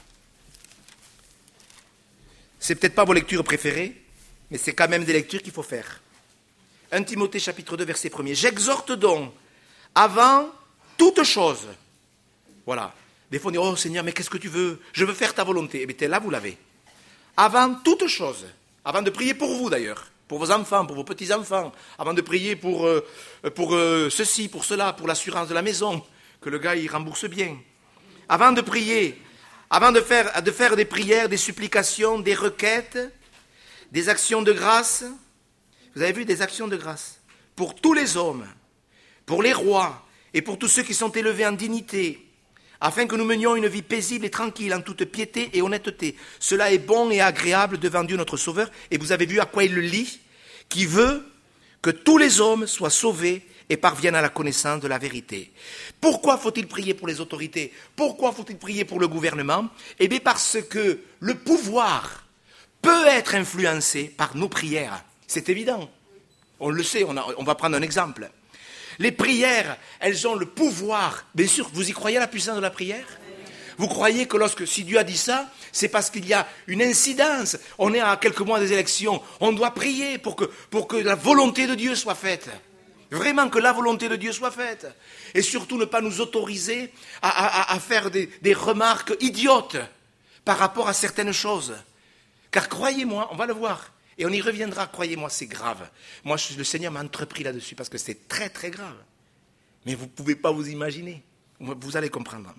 C'est peut-être pas vos lectures préférées, mais c'est quand même des lectures qu'il faut faire. premier Timothée chapitre deux, verset premier. J'exhorte donc, avant toute chose. Voilà. Des fois on dit, oh Seigneur, mais qu'est-ce que tu veux? Je veux faire ta volonté. Eh bien, là, vous l'avez. Avant toute chose. Avant de prier pour vous d'ailleurs. Pour vos enfants, pour vos petits-enfants, avant de prier pour, euh, pour euh, ceci, pour cela, pour l'assurance de la maison, que le gars il rembourse bien. Avant de prier, avant de faire, de faire des prières, des supplications, des requêtes, des actions de grâce, vous avez vu, des actions de grâce, pour tous les hommes, pour les rois et pour tous ceux qui sont élevés en dignité, afin que nous menions une vie paisible et tranquille en toute piété et honnêteté. Cela est bon et agréable devant Dieu notre Sauveur. Et vous avez vu à quoi il le lit, qui veut que tous les hommes soient sauvés et parviennent à la connaissance de la vérité. Pourquoi faut-il prier pour les autorités? Pourquoi faut-il prier pour le gouvernement? Eh bien parce que le pouvoir peut être influencé par nos prières. C'est évident. On le sait, on, a, on va prendre un exemple. Les prières, elles ont le pouvoir. Bien sûr, vous y croyez à la puissance de la prière? Vous croyez que lorsque, si Dieu a dit ça, c'est parce qu'il y a une incidence. On est à quelques mois des élections. On doit prier pour que, pour que la volonté de Dieu soit faite. Vraiment que la volonté de Dieu soit faite. Et surtout ne pas nous autoriser à, à, à faire des, des remarques idiotes par rapport à certaines choses. Car croyez-moi, on va le voir. Et on y reviendra, croyez-moi, c'est grave. Moi, le Seigneur m'a entrepris là-dessus parce que c'est très, très grave. Mais vous ne pouvez pas vous imaginer. Vous allez comprendre.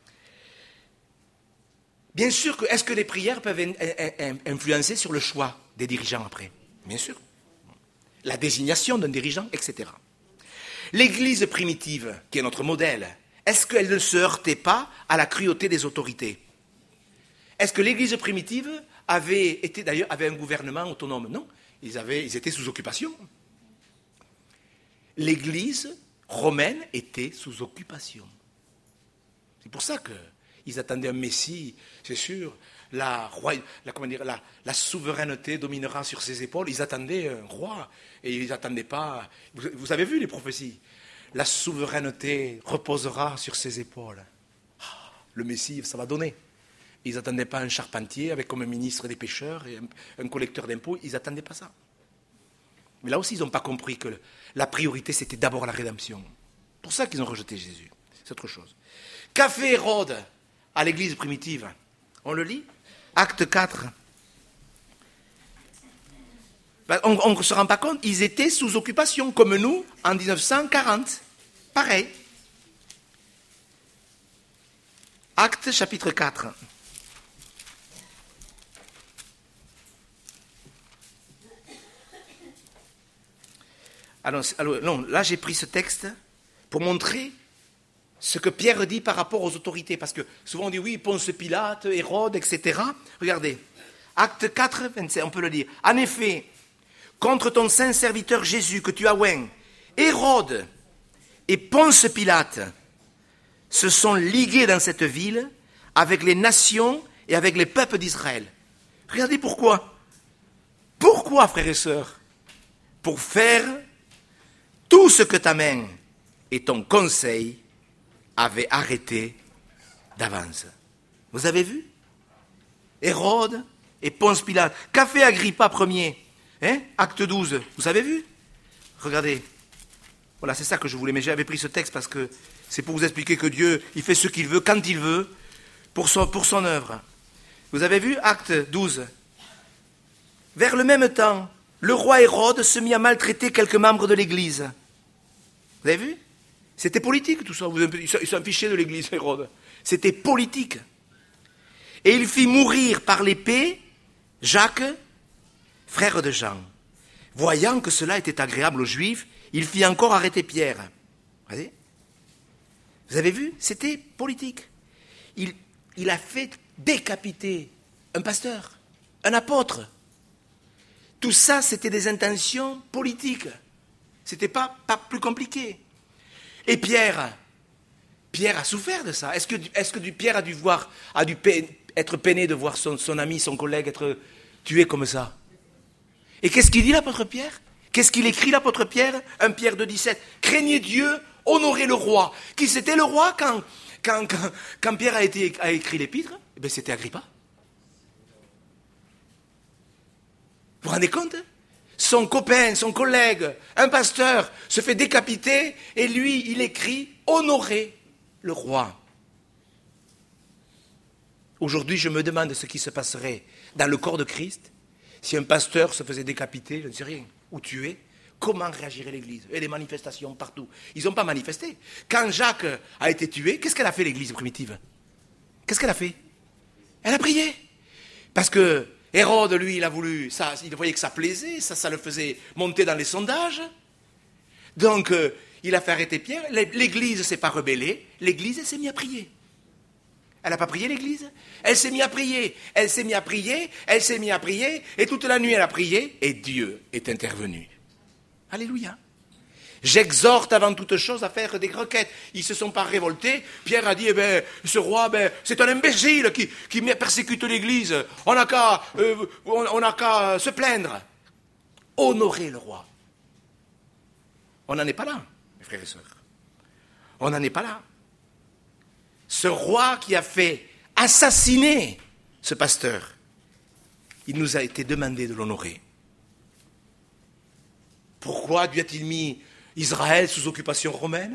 Bien sûr, que, est-ce que les prières peuvent influencer sur le choix des dirigeants après? Bien sûr. La désignation d'un dirigeant, et cetera. L'Église primitive, qui est notre modèle, est-ce qu'elle ne se heurtait pas à la cruauté des autorités? Est-ce que l'Église primitive avait été, d'ailleurs, avait un gouvernement autonome? Non, ils, avaient, ils étaient sous occupation. L'Église romaine était sous occupation. C'est pour ça qu'ils attendaient un Messie, c'est sûr. La, roi, la, comment dire, la, la souveraineté dominera sur ses épaules. Ils attendaient un roi et ils n'attendaient pas... Vous, vous avez vu les prophéties? La souveraineté reposera sur ses épaules. Ah, le Messie, ça va donner. Ils n'attendaient pas un charpentier avec comme un ministre des pêcheurs et un, un collecteur d'impôts. Ils n'attendaient pas ça. Mais là aussi, ils n'ont pas compris que la priorité, c'était d'abord la rédemption. C'est pour ça qu'ils ont rejeté Jésus. C'est autre chose. Qu'a fait Hérode à l'église primitive? On le lit? Acte quatre. Ben, on ne se rend pas compte, ils étaient sous occupation, comme nous, en dix-neuf cent quarante. Pareil. Acte chapitre quatre. Alors, alors, non, là j'ai pris ce texte pour montrer ce que Pierre dit par rapport aux autorités. Parce que souvent on dit oui, Ponce Pilate, Hérode, et cetera. Regardez, Acte quatre, vingt-sept, on peut le lire. En effet, contre ton saint serviteur Jésus que tu as oint, Hérode et Ponce Pilate se sont ligués dans cette ville avec les nations et avec les peuples d'Israël. Regardez pourquoi. Pourquoi, frères et sœurs? Pour faire tout ce que ta main et ton conseil avaient arrêté d'avance. Vous avez vu? Hérode et Ponce Pilate. Qu'a fait Agrippa premier? Hein? Acte douze. Vous avez vu? Regardez. Voilà, c'est ça que je voulais. Mais j'avais pris ce texte parce que c'est pour vous expliquer que Dieu, il fait ce qu'il veut, quand il veut, pour son, pour son œuvre. Vous avez vu? Acte douze. Vers le même temps, le roi Hérode se mit à maltraiter quelques membres de l'Église. Vous avez vu? C'était politique tout ça. Il s'en fichait de l'Église, Hérode. C'était politique. Et il fit mourir par l'épée Jacques, frère de Jean. Voyant que cela était agréable aux Juifs, il fit encore arrêter Pierre. Vous voyez? Vous avez vu? C'était politique. Il, il a fait décapiter un pasteur, un apôtre. Tout ça, c'était des intentions politiques. C'était pas, pas plus compliqué. Et Pierre, Pierre a souffert de ça. Est-ce que, est-ce que Pierre a dû voir, a dû être peiné de voir son, son ami, son collègue être tué comme ça? Et qu'est-ce qu'il dit l'apôtre Pierre? Qu'est-ce qu'il écrit l'apôtre Pierre? un Pierre deux, dix-sept. Craignez Dieu, honorez le roi. Qui c'était le roi quand, quand, quand, quand Pierre a, été, a écrit l'épître? Eh bien, c'était Agrippa. Vous vous rendez compte? Son copain, son collègue, un pasteur se fait décapiter et lui, il écrit « Honorer le roi ». Aujourd'hui, je me demande ce qui se passerait dans le corps de Christ si un pasteur se faisait décapiter, je ne sais rien, ou tuer. Comment réagirait l'Église? Et les manifestations partout. Ils n'ont pas manifesté. Quand Jacques a été tué, qu'est-ce qu'elle a fait l'Église primitive? Qu'est-ce qu'elle a fait? Elle a prié. Parce que Hérode, lui, il a voulu, ça, il voyait que ça plaisait, ça, ça le faisait monter dans les sondages. Donc, euh, il a fait arrêter Pierre. L'Église ne s'est pas rebellée. L'Église, elle s'est mise à prier. Elle n'a pas prié, l'Église? Elle s'est mise à prier. Elle s'est mise à prier. Elle s'est mise à prier. Et toute la nuit, elle a prié. Et Dieu est intervenu. Alléluia. J'exhorte avant toute chose à faire des requêtes. Ils ne se sont pas révoltés. Pierre a dit, eh ben, ce roi, ben, c'est un imbécile qui, qui persécute l'Église. On n'a qu'à euh, on, on n'a qu'à se plaindre. Honorer le roi. On n'en est pas là, mes frères et sœurs. On n'en est pas là. Ce roi qui a fait assassiner ce pasteur, il nous a été demandé de l'honorer. Pourquoi Dieu a-t-il mis Israël sous occupation romaine?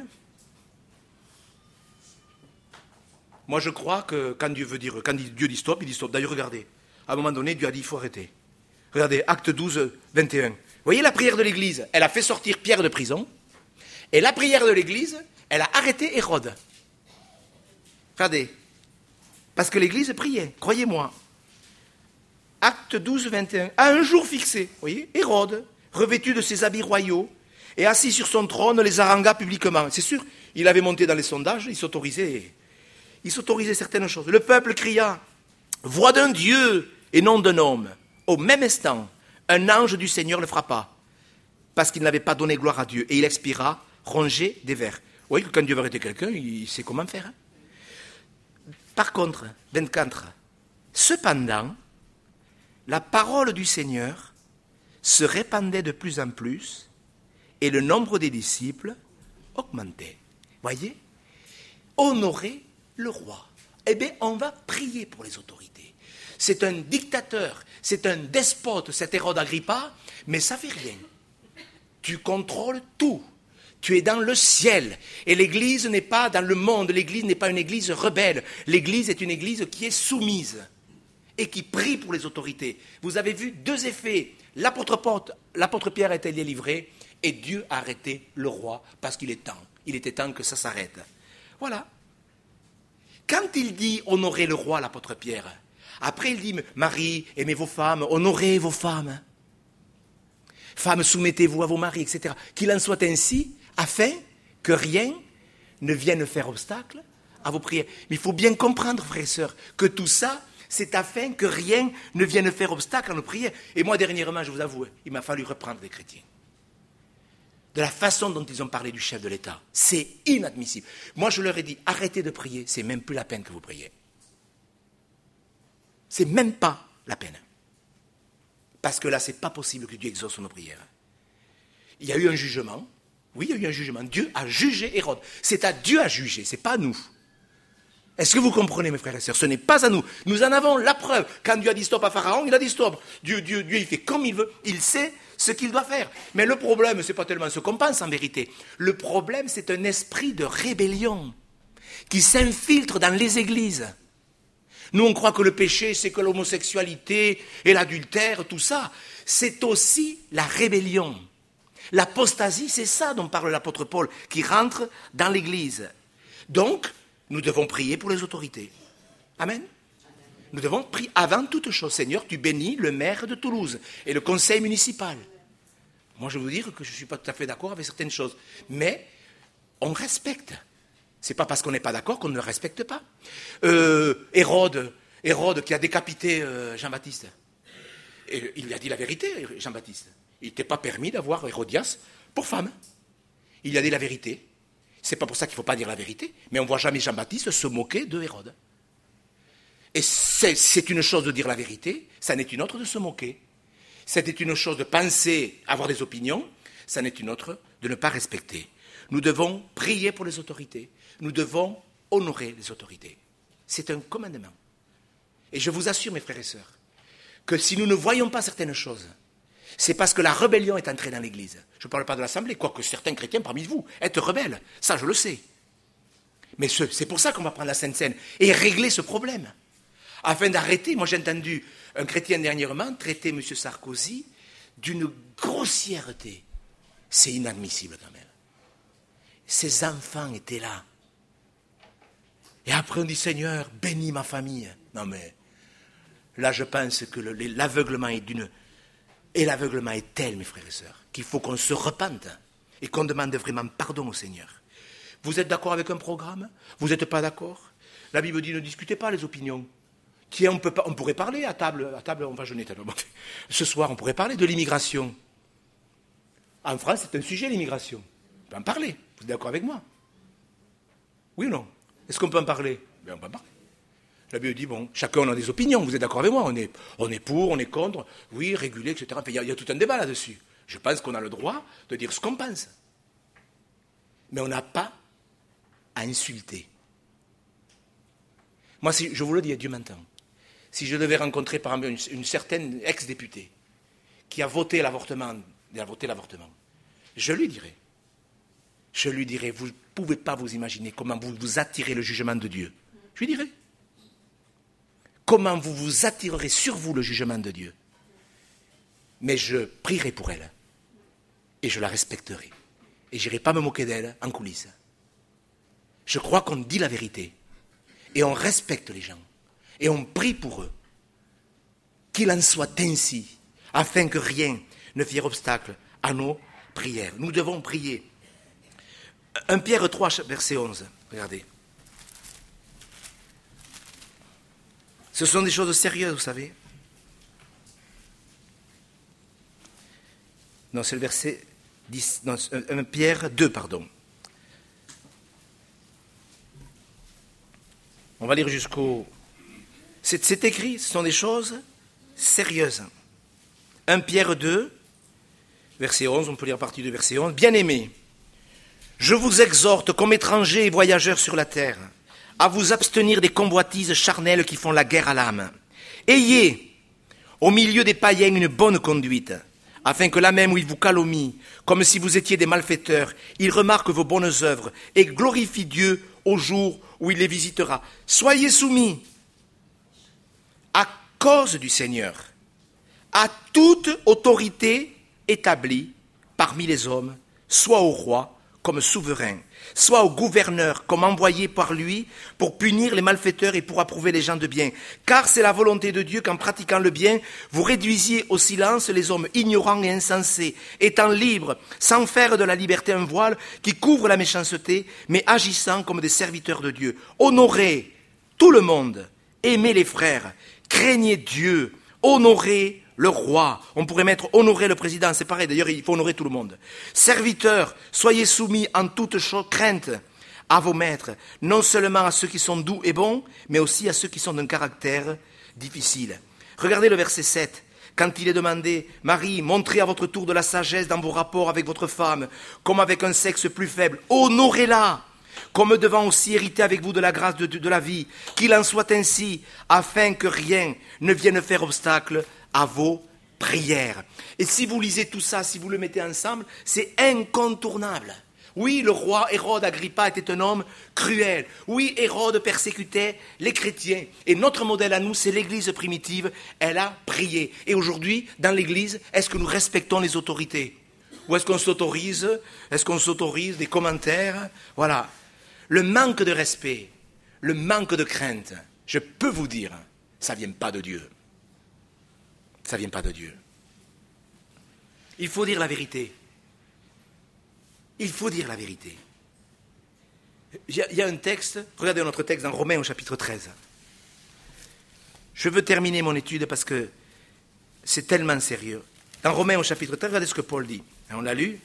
Moi, je crois que quand Dieu veut dire, quand Dieu dit stop, il dit stop. D'ailleurs, regardez, à un moment donné, Dieu a dit il faut arrêter. Regardez, Acte douze, vingt et un. Vous voyez la prière de l'Église? Elle a fait sortir Pierre de prison. Et la prière de l'Église, elle a arrêté Hérode. Regardez. Parce que l'Église priait, croyez-moi. Acte douze, vingt et un. À un jour fixé, vous voyez, Hérode, revêtu de ses habits royaux, et assis sur son trône, les harangua publiquement. C'est sûr, il avait monté dans les sondages, il s'autorisait, il s'autorisait certaines choses. Le peuple cria « Voix d'un Dieu et non d'un homme ». Au même instant, un ange du Seigneur le frappa, parce qu'il n'avait pas donné gloire à Dieu, et il expira, rongé des vers. Vous voyez que quand Dieu veut arrêter quelqu'un, il sait comment faire. Hein? Par contre, vingt-quatre, cependant, la parole du Seigneur se répandait de plus en plus, et le nombre des disciples augmentait. Voyez? Honorer le roi. Eh bien, on va prier pour les autorités. C'est un dictateur, c'est un despote, cet Hérode Agrippa, mais ça fait rien. Tu contrôles tout. Tu es dans le ciel. Et l'Église n'est pas dans le monde. L'Église n'est pas une Église rebelle. L'Église est une Église qui est soumise et qui prie pour les autorités. Vous avez vu deux effets. L'apôtre, l'apôtre Pierre a été délivré et Dieu a arrêté le roi parce qu'il est temps. Il était temps que ça s'arrête. Voilà. Quand il dit honorer le roi, l'apôtre Pierre, après il dit Marie, aimez vos femmes, honorez vos femmes. Femmes, soumettez-vous à vos maris, et cetera. Qu'il en soit ainsi, afin que rien ne vienne faire obstacle à vos prières. Mais il faut bien comprendre, frères et sœurs, que tout ça, c'est afin que rien ne vienne faire obstacle à nos prières. Et moi, dernièrement, je vous avoue, il m'a fallu reprendre des chrétiens. De la façon dont ils ont parlé du chef de l'État. C'est inadmissible. Moi, je leur ai dit, arrêtez de prier, c'est même plus la peine que vous priez. C'est même pas la peine. Parce que là, c'est pas possible que Dieu exauce nos prières. Il y a eu un jugement. Oui, il y a eu un jugement. Dieu a jugé Hérode. C'est à Dieu à juger, c'est pas à nous. Est-ce que vous comprenez, mes frères et sœurs? Ce n'est pas à nous. Nous en avons la preuve. Quand Dieu a dit stop à Pharaon, il a dit stop. Dieu, Dieu, Dieu, il fait comme il veut. Il sait ce qu'il doit faire. Mais le problème, ce n'est pas tellement ce qu'on pense en vérité. Le problème, c'est un esprit de rébellion qui s'infiltre dans les églises. Nous, on croit que le péché, c'est que l'homosexualité et l'adultère, tout ça. C'est aussi la rébellion. L'apostasie, c'est ça dont parle l'apôtre Paul, qui rentre dans l'église. Donc, nous devons prier pour les autorités. Amen. Nous devons prier avant toute chose. Seigneur, tu bénis le maire de Toulouse et le conseil municipal. Moi, je veux dire que je ne suis pas tout à fait d'accord avec certaines choses. Mais on respecte. Ce n'est pas parce qu'on n'est pas d'accord qu'on ne le respecte pas. Euh, Hérode, Hérode qui a décapité euh, Jean-Baptiste. Et il a dit la vérité, Jean-Baptiste. Il n'était pas permis d'avoir Hérodias pour femme. Il a dit la vérité. C'est pas pour ça qu'il ne faut pas dire la vérité, mais on ne voit jamais Jean-Baptiste se moquer de Hérode. Et c'est, c'est une chose de dire la vérité, ça n'est une autre de se moquer. C'était une chose de penser, avoir des opinions, ça n'est une autre de ne pas respecter. Nous devons prier pour les autorités, nous devons honorer les autorités. C'est un commandement. Et je vous assure, mes frères et sœurs, que si nous ne voyons pas certaines choses, c'est parce que la rébellion est entrée dans l'Église. Je ne parle pas de l'Assemblée, quoique certains chrétiens parmi vous êtes rebelles. Ça, je le sais. Mais ce, c'est pour ça qu'on va prendre la Sainte Seine et régler ce problème. Afin d'arrêter, moi j'ai entendu un chrétien dernièrement traiter M. Sarkozy d'une grossièreté. C'est inadmissible quand même. Ses enfants étaient là. Et après on dit, Seigneur, bénis ma famille. Non mais, là je pense que le, l'aveuglement est d'une... Et l'aveuglement est tel, mes frères et sœurs, qu'il faut qu'on se repente et qu'on demande vraiment pardon au Seigneur. Vous êtes d'accord avec un programme? Vous n'êtes pas d'accord? La Bible dit ne discutez pas les opinions. Tiens, on, peut pas, on pourrait parler à table, à table, on va jeûner. Ce soir, on pourrait parler de l'immigration. En France, c'est un sujet, l'immigration. On peut en parler. Vous êtes d'accord avec moi? Oui ou non? Est-ce qu'on peut en parler? Bien, on peut en parler. La Bible dit, bon, chacun a des opinions, vous êtes d'accord avec moi, on est, on est pour, on est contre, oui, réguler, et cetera. Il y, a, il y a tout un débat là-dessus. Je pense qu'on a le droit de dire ce qu'on pense. Mais on n'a pas à insulter. Moi, si, je vous le dis, Dieu m'entend. Si je devais rencontrer, par exemple, une, une certaine ex-députée qui a voté l'avortement, qui a voté l'avortement, je lui dirais, je lui dirais, vous ne pouvez pas vous imaginer comment vous vous attirez le jugement de Dieu. Je lui dirais. Comment vous vous attirerez sur vous le jugement de Dieu. Mais je prierai pour elle. Et je la respecterai. Et je n'irai pas me moquer d'elle en coulisses. Je crois qu'on dit la vérité. Et on respecte les gens. Et on prie pour eux. Qu'il en soit ainsi, afin que rien ne fasse obstacle à nos prières. Nous devons prier. un Pierre trois, verset onze. Regardez. Ce sont des choses sérieuses, vous savez. Non, c'est le verset dix, non, un Pierre deux, pardon. On va lire jusqu'au... C'est, c'est écrit, ce sont des choses sérieuses. un Pierre deux, verset onze, on peut lire à partir du verset onze. Bien-aimés, je vous exhorte comme étrangers et voyageurs sur la terre, à vous abstenir des convoitises charnelles qui font la guerre à l'âme. Ayez, au milieu des païens, une bonne conduite, afin que là même où ils vous calomnient, comme si vous étiez des malfaiteurs, ils remarquent vos bonnes œuvres et glorifient Dieu au jour où il les visitera. Soyez soumis, à cause du Seigneur, à toute autorité établie parmi les hommes, soit au roi, comme souverain, soit au gouverneur comme envoyé par lui pour punir les malfaiteurs et pour approuver les gens de bien. Car c'est la volonté de Dieu qu'en pratiquant le bien, vous réduisiez au silence les hommes ignorants et insensés, étant libres, sans faire de la liberté un voile qui couvre la méchanceté, mais agissant comme des serviteurs de Dieu. Honorez tout le monde, aimez les frères, craignez Dieu, honorez le roi. On pourrait mettre honorer le président, c'est pareil, d'ailleurs il faut honorer tout le monde. Serviteurs, soyez soumis en toute chose, crainte à vos maîtres, non seulement à ceux qui sont doux et bons, mais aussi à ceux qui sont d'un caractère difficile. Regardez le verset sept. Quand il est demandé, Marie, montrez à votre tour de la sagesse dans vos rapports avec votre femme, comme avec un sexe plus faible. Honorez-la, comme devant aussi hériter avec vous de la grâce de, de, de la vie. Qu'il en soit ainsi, afin que rien ne vienne faire obstacle à vos prières. Et si vous lisez tout ça, si vous le mettez ensemble, c'est incontournable. Oui, le roi Hérode Agrippa était un homme cruel. Oui, Hérode persécutait les chrétiens. Et notre modèle à nous, c'est l'Église primitive. Elle a prié. Et aujourd'hui, dans l'Église, est-ce que nous respectons les autorités? Ou est-ce qu'on s'autorise, est-ce qu'on s'autorise des commentaires? Voilà. Le manque de respect, le manque de crainte, je peux vous dire, ça ne vient pas de Dieu. Ça ne vient pas de Dieu. Il faut dire la vérité. Il faut dire la vérité. Il y a, il y a un texte, regardez notre texte dans Romains au chapitre treize. Je veux terminer mon étude parce que c'est tellement sérieux. Dans Romains au chapitre treize, regardez ce que Paul dit. On l'a lu.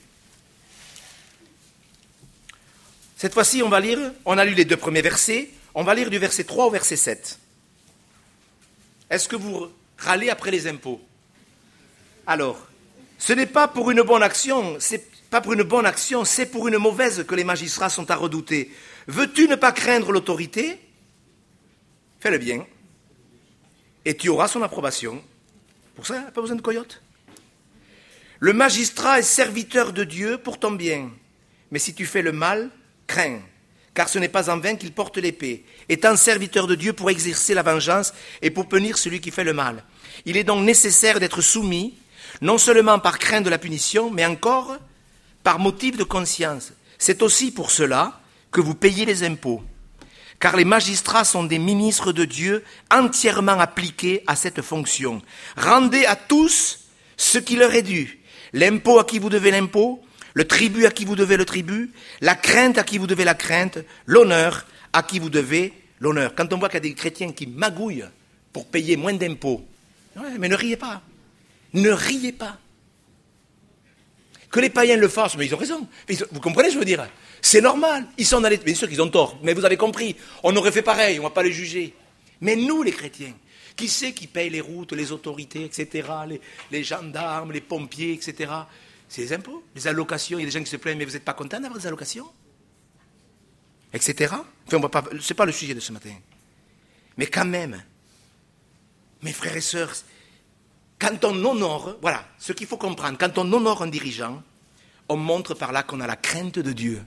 Cette fois-ci, on va lire, on a lu les deux premiers versets, on va lire du verset trois au verset sept. Est-ce que vous râlez après les impôts? Alors, ce n'est pas pour une bonne action, c'est pas pour une bonne action, c'est pour une mauvaise que les magistrats sont à redouter. Veux-tu ne pas craindre l'autorité? Fais le bien, et tu auras son approbation. Pour ça, il n'y a pas besoin de coyote. Le magistrat est serviteur de Dieu pour ton bien, mais si tu fais le mal, crains, car ce n'est pas en vain qu'il porte l'épée, étant serviteur de Dieu pour exercer la vengeance et pour punir celui qui fait le mal. Il est donc nécessaire d'être soumis, non seulement par crainte de la punition, mais encore par motif de conscience. C'est aussi pour cela que vous payez les impôts, car les magistrats sont des ministres de Dieu entièrement appliqués à cette fonction. Rendez à tous ce qui leur est dû, l'impôt à qui vous devez l'impôt, le tribut à qui vous devez le tribut, la crainte à qui vous devez la crainte, l'honneur à qui vous devez l'honneur. Quand on voit qu'il y a des chrétiens qui magouillent pour payer moins d'impôts, ouais, mais ne riez pas, ne riez pas. Que les païens le fassent, mais ils ont raison. Vous comprenez ce que je veux dire? C'est normal, ils sont allés, bien sûr qu'ils ont tort, mais vous avez compris, on aurait fait pareil, on ne va pas les juger. Mais nous les chrétiens, qui c'est qui paye les routes, les autorités, et cetera, les, les gendarmes, les pompiers, et cetera. C'est les impôts, les allocations. Il y a des gens qui se plaignent, mais vous n'êtes pas contents d'avoir des allocations, et cetera. Enfin, on va pas, c'est pas le sujet de ce matin. Mais quand même, mes frères et sœurs, quand on honore, voilà, ce qu'il faut comprendre, quand on honore un dirigeant, on montre par là qu'on a la crainte de Dieu.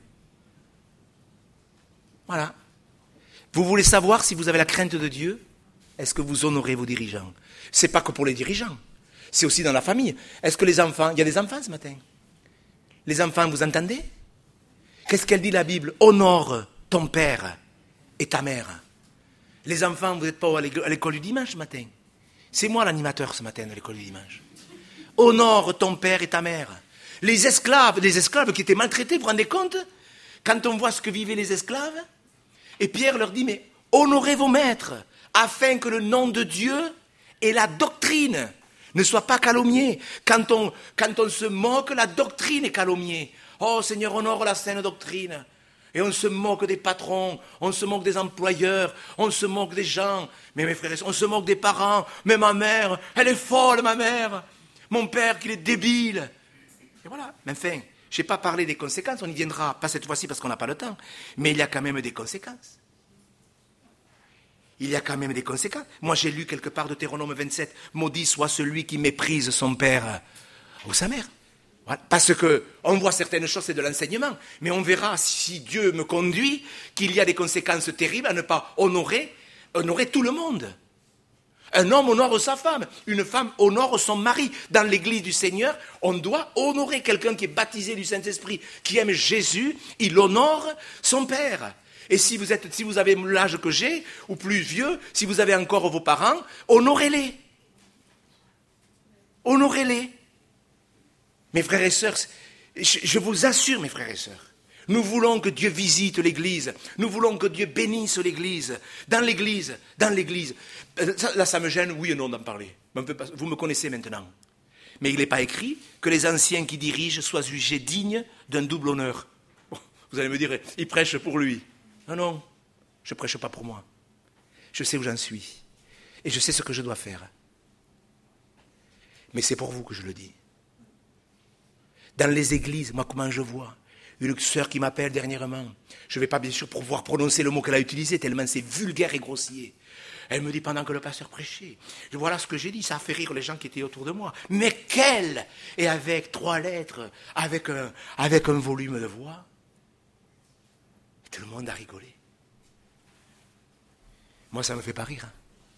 Voilà. Vous voulez savoir si vous avez la crainte de Dieu? Est-ce que vous honorez vos dirigeants? Ce n'est pas que pour les dirigeants. C'est aussi dans la famille. Est-ce que les enfants... Il y a des enfants ce matin. Les enfants, vous entendez? Qu'est-ce qu'elle dit la Bible? Honore ton père et ta mère. Les enfants, vous n'êtes pas à l'école du dimanche ce matin. C'est moi l'animateur ce matin de l'école du dimanche. Honore ton père et ta mère. Les esclaves, les esclaves qui étaient maltraités, vous vous rendez compte? Quand on voit ce que vivaient les esclaves, et Pierre leur dit, mais honorez vos maîtres, afin que le nom de Dieu et la doctrine ne soient pas calomniés. Quand on, quand on se moque, la doctrine est calomniée. Oh Seigneur, honore la saine doctrine. Et on se moque des patrons, on se moque des employeurs, on se moque des gens. Mais mes frères et sœurs, on se moque des parents. Mais ma mère, elle est folle, ma mère. Mon père, qu'il est débile. Et voilà. Mais enfin, je n'ai pas parlé des conséquences, on y viendra. Pas cette fois-ci parce qu'on n'a pas le temps. Mais il y a quand même des conséquences. Il y a quand même des conséquences. Moi, j'ai lu quelque part de Deutéronome vingt-sept, maudit soit celui qui méprise son père ou sa mère. Voilà. Parce qu'on voit certaines choses, c'est de l'enseignement. Mais on verra, si Dieu me conduit, qu'il y a des conséquences terribles à ne pas honorer, honorer tout le monde. Un homme honore sa femme, une femme honore son mari. Dans l'église du Seigneur, on doit honorer quelqu'un qui est baptisé du Saint-Esprit, qui aime Jésus, il honore son père. Et si vous êtes, si vous avez l'âge que j'ai, ou plus vieux, si vous avez encore vos parents, honorez-les. Honorez-les. Mes frères et sœurs, je, je vous assure, mes frères et sœurs, nous voulons que Dieu visite l'Église. Nous voulons que Dieu bénisse l'Église. Dans l'Église, dans l'Église. Là, ça me gêne, oui et non, d'en parler. Vous me connaissez maintenant. Mais il n'est pas écrit que les anciens qui dirigent soient jugés dignes d'un double honneur. Vous allez me dire, il prêche pour lui. Non, non, je ne prêche pas pour moi. Je sais où j'en suis. Et je sais ce que je dois faire. Mais c'est pour vous que je le dis. Dans les églises, moi, comment je vois une sœur qui m'appelle dernièrement. Je ne vais pas bien sûr pouvoir prononcer le mot qu'elle a utilisé, tellement c'est vulgaire et grossier. Elle me dit pendant que le pasteur prêchait, voilà ce que j'ai dit, ça a fait rire les gens qui étaient autour de moi. Mais quelle! Et avec trois lettres, avec un, avec un volume de voix. Et tout le monde a rigolé. Moi, ça ne me fait pas rire. Hein.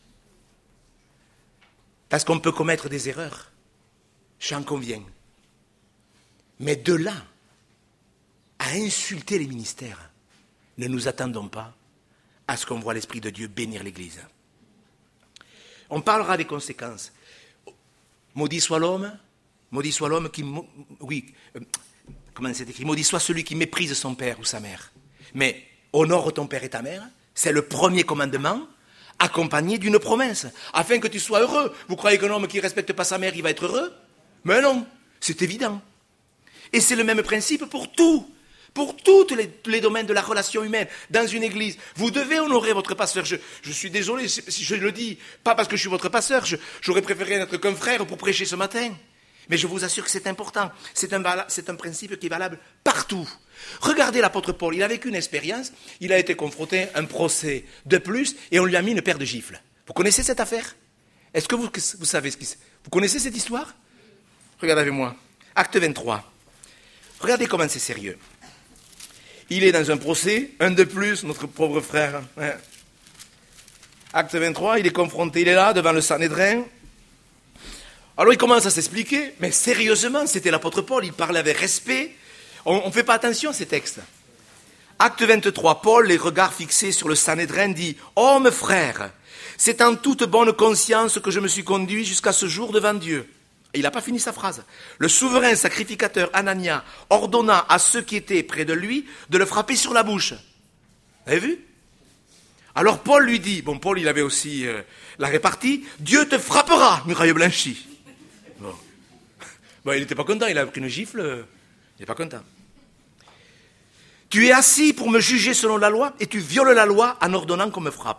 Parce qu'on peut commettre des erreurs. J'en conviens. Mais de là à insulter les ministères, ne nous attendons pas à ce qu'on voit l'Esprit de Dieu bénir l'Église. On parlera des conséquences. Maudit soit l'homme, maudit soit l'homme qui... Oui, euh, comment c'est écrit? Maudit soit celui qui méprise son père ou sa mère. Mais honore ton père et ta mère, c'est le premier commandement, accompagné d'une promesse, afin que tu sois heureux. Vous croyez qu'un homme qui ne respecte pas sa mère, il va être heureux? Mais non, c'est évident. Et c'est le même principe pour tout. Pour tous les, les domaines de la relation humaine, dans une église. Vous devez honorer votre pasteur. Je, je suis désolé si je le dis, pas parce que je suis votre pasteur, je, j'aurais préféré n'être qu'un frère pour prêcher ce matin. Mais je vous assure que c'est important. C'est un, c'est un principe qui est valable partout. Regardez l'apôtre Paul, il a vécu une expérience, il a été confronté à un procès de plus, et on lui a mis une paire de gifles. Vous connaissez cette affaire? Est-ce que vous, vous savez ce qui se... Vous connaissez cette histoire? Regardez avec moi. Acte vingt-trois. Regardez comment c'est sérieux. Il est dans un procès, un de plus, notre pauvre frère. Hein. Acte vingt-trois, il est confronté, il est là, devant le Sanhédrin. Alors il commence à s'expliquer, mais sérieusement, c'était l'apôtre Paul, il parlait avec respect. On ne fait pas attention à ces textes. Acte vingt-trois, Paul, les regards fixés sur le Sanhédrin, dit « Hommes frères, c'est en toute bonne conscience que je me suis conduit jusqu'à ce jour devant Dieu. » Et il n'a pas fini sa phrase. Le souverain sacrificateur Anania ordonna à ceux qui étaient près de lui de le frapper sur la bouche. Vous avez vu? Alors Paul lui dit, bon Paul il avait aussi euh, la répartie, Dieu te frappera, muraille blanchie. Bon. Bon, il n'était pas content, il a pris une gifle, euh, il n'est pas content. Tu es assis pour me juger selon la loi et tu violes la loi en ordonnant qu'on me frappe.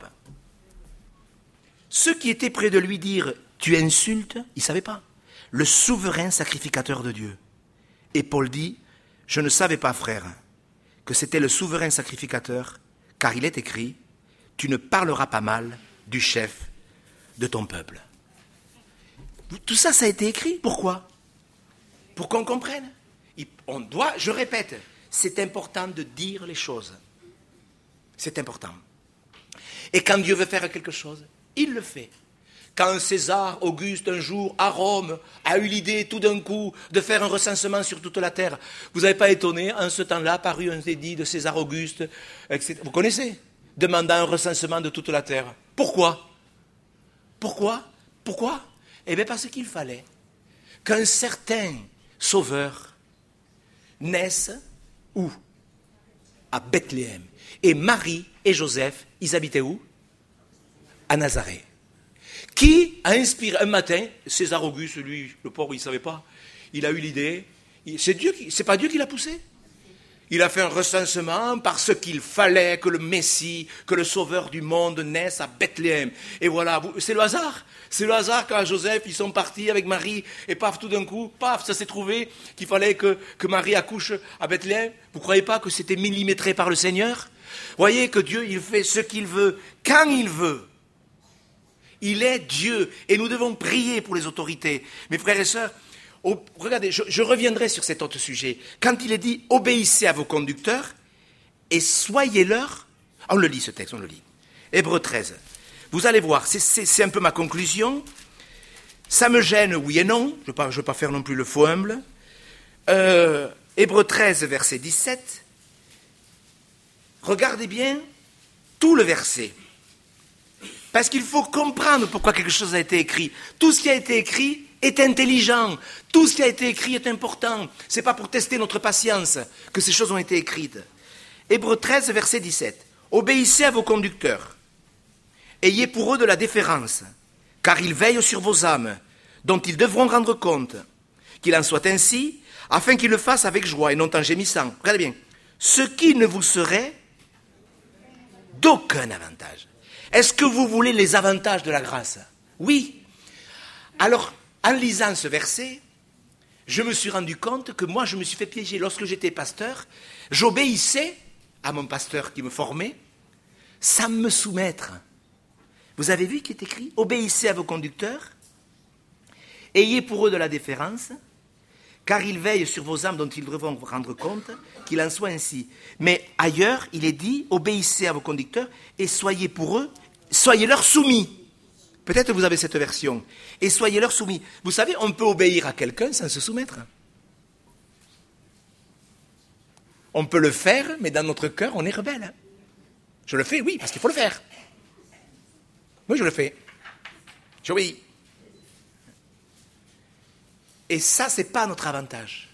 Ceux qui étaient près de lui dirent, tu insultes, ils ne savaient pas. Le souverain sacrificateur de Dieu. Et Paul dit, je ne savais pas, frère, que c'était le souverain sacrificateur, car il est écrit, tu ne parleras pas mal du chef de ton peuple. Tout ça, ça a été écrit. Pourquoi? Pour qu'on comprenne. On doit, je répète, c'est important de dire les choses. C'est important. Et quand Dieu veut faire quelque chose, il le fait. Quand César Auguste, un jour, à Rome, a eu l'idée tout d'un coup de faire un recensement sur toute la terre, vous n'avez pas étonné, en ce temps-là, apparu un édit de César Auguste, et cetera. Vous connaissez? Demandant un recensement de toute la terre. Pourquoi? Pourquoi? Pourquoi? Eh bien parce qu'il fallait qu'un certain sauveur naisse où? À Bethléem. Et Marie et Joseph, ils habitaient où? À Nazareth. Qui a inspiré un matin, César Auguste, lui, le pauvre, il ne savait pas, il a eu l'idée, c'est Dieu qui, c'est pas Dieu qui l'a poussé. Il a fait un recensement parce qu'il fallait que le Messie, que le Sauveur du monde naisse à Bethléem. Et voilà, c'est le hasard. C'est le hasard quand Joseph, ils sont partis avec Marie, et paf, tout d'un coup, paf, ça s'est trouvé qu'il fallait que, que Marie accouche à Bethléem. Vous ne croyez pas que c'était millimétré par le Seigneur? Voyez que Dieu, il fait ce qu'il veut, quand il veut. Il est Dieu et nous devons prier pour les autorités. Mes frères et sœurs, oh, regardez, je, je reviendrai sur cet autre sujet. Quand il est dit « Obéissez à vos conducteurs et soyez-leur » on le lit ce texte, on le lit. Hébreux treize. Vous allez voir, c'est, c'est, c'est un peu ma conclusion. Ça me gêne, oui et non. Je ne veux pas faire non plus le faux humble. Euh, Hébreux treize, verset dix-sept. Regardez bien tout le verset. Parce qu'il faut comprendre pourquoi quelque chose a été écrit. Tout ce qui a été écrit est intelligent. Tout ce qui a été écrit est important. Ce n'est pas pour tester notre patience que ces choses ont été écrites. Hébreux treize, verset dix-sept. Obéissez à vos conducteurs. Ayez pour eux de la déférence, car ils veillent sur vos âmes, dont ils devront rendre compte. Qu'il en soit ainsi, afin qu'ils le fassent avec joie et non en gémissant. Regardez bien. Ce qui ne vous serait d'aucun avantage. Est-ce que vous voulez les avantages de la grâce? Oui. Alors, en lisant ce verset, je me suis rendu compte que moi, je me suis fait piéger. Lorsque j'étais pasteur, j'obéissais à mon pasteur qui me formait, sans me soumettre. Vous avez vu qu'il est écrit? Obéissez à vos conducteurs, ayez pour eux de la déférence, car ils veillent sur vos âmes dont ils devront rendre compte, qu'il en soit ainsi. Mais ailleurs, il est dit, obéissez à vos conducteurs et soyez pour eux, soyez-leur soumis. Peut-être vous avez cette version. Et soyez-leur soumis. Vous savez, on peut obéir à quelqu'un sans se soumettre. On peut le faire, mais dans notre cœur, on est rebelle. Je le fais, oui, parce qu'il faut le faire. Oui, je le fais. J'obéis. Et ça, ce n'est pas notre avantage.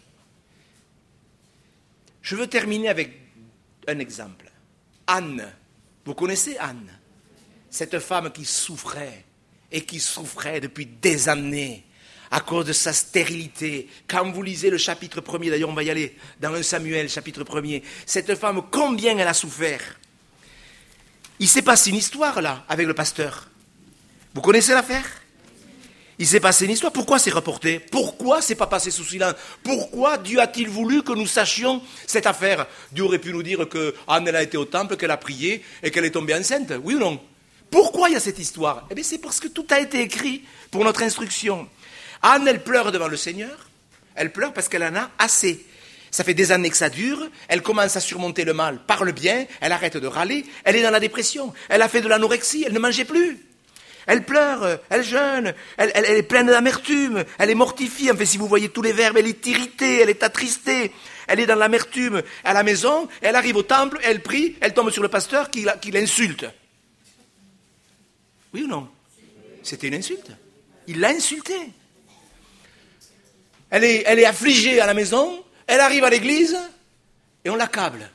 Je veux terminer avec un exemple. Anne. Vous connaissez Anne? Cette femme qui souffrait, et qui souffrait depuis des années, à cause de sa stérilité. Quand vous lisez le chapitre premier, d'ailleurs on va y aller, dans un Samuel, chapitre premier, cette femme, combien elle a souffert. Il s'est passé une histoire là, avec le pasteur. Vous connaissez l'affaire? Il s'est passé une histoire. Pourquoi c'est reporté? Pourquoi c'est pas passé sous silence? Pourquoi Dieu a-t-il voulu que nous sachions cette affaire? Dieu aurait pu nous dire que Anne elle a été au temple, qu'elle a prié et qu'elle est tombée enceinte. Oui ou non? Pourquoi il y a cette histoire? Eh bien c'est parce que tout a été écrit pour notre instruction. Anne, elle pleure devant le Seigneur. Elle pleure parce qu'elle en a assez. Ça fait des années que ça dure. Elle commence à surmonter le mal par le bien. Elle arrête de râler. Elle est dans la dépression. Elle a fait de l'anorexie. Elle ne mangeait plus. Elle pleure, elle jeûne, elle, elle, elle est pleine d'amertume, elle est mortifiée. Enfin, si vous voyez tous les verbes, elle est irritée, elle est attristée, elle est dans l'amertume à la maison, elle arrive au temple, elle prie, elle tombe sur le pasteur qui, qui l'insulte. Oui ou non? C'était une insulte. Il l'a insultée. Elle est, elle est affligée à la maison, elle arrive à l'église et on l'accable.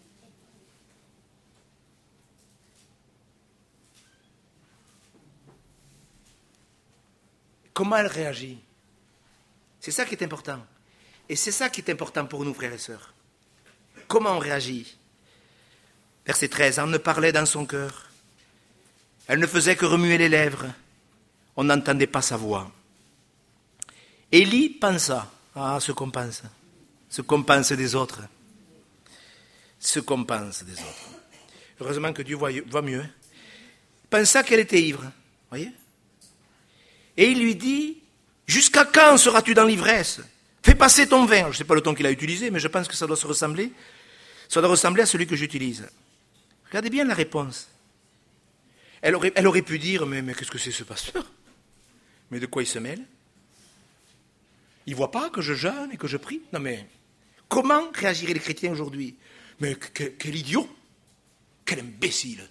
Comment elle réagit? C'est ça qui est important. Et c'est ça qui est important pour nous, frères et sœurs. Comment on réagit? Verset treize, Anne parlait dans son cœur. Elle ne faisait que remuer les lèvres. On n'entendait pas sa voix. Élie pensa, ah, ce qu'on pense, ce qu'on pense des autres. Ce qu'on pense des autres. Heureusement que Dieu voit, voit mieux. Pensa qu'elle était ivre, voyez? Et il lui dit, jusqu'à quand seras-tu dans l'ivresse? Fais passer ton vin. Je ne sais pas le ton qu'il a utilisé, mais je pense que ça doit se ressembler. Ça doit ressembler à celui que j'utilise. Regardez bien la réponse. Elle aurait, elle aurait pu dire, mais, mais qu'est-ce que c'est ce pasteur? Mais de quoi il se mêle? Il ne voit pas que je jeûne et que je prie? Non mais, comment réagiraient les chrétiens aujourd'hui? Mais que, quel idiot! Quel imbécile!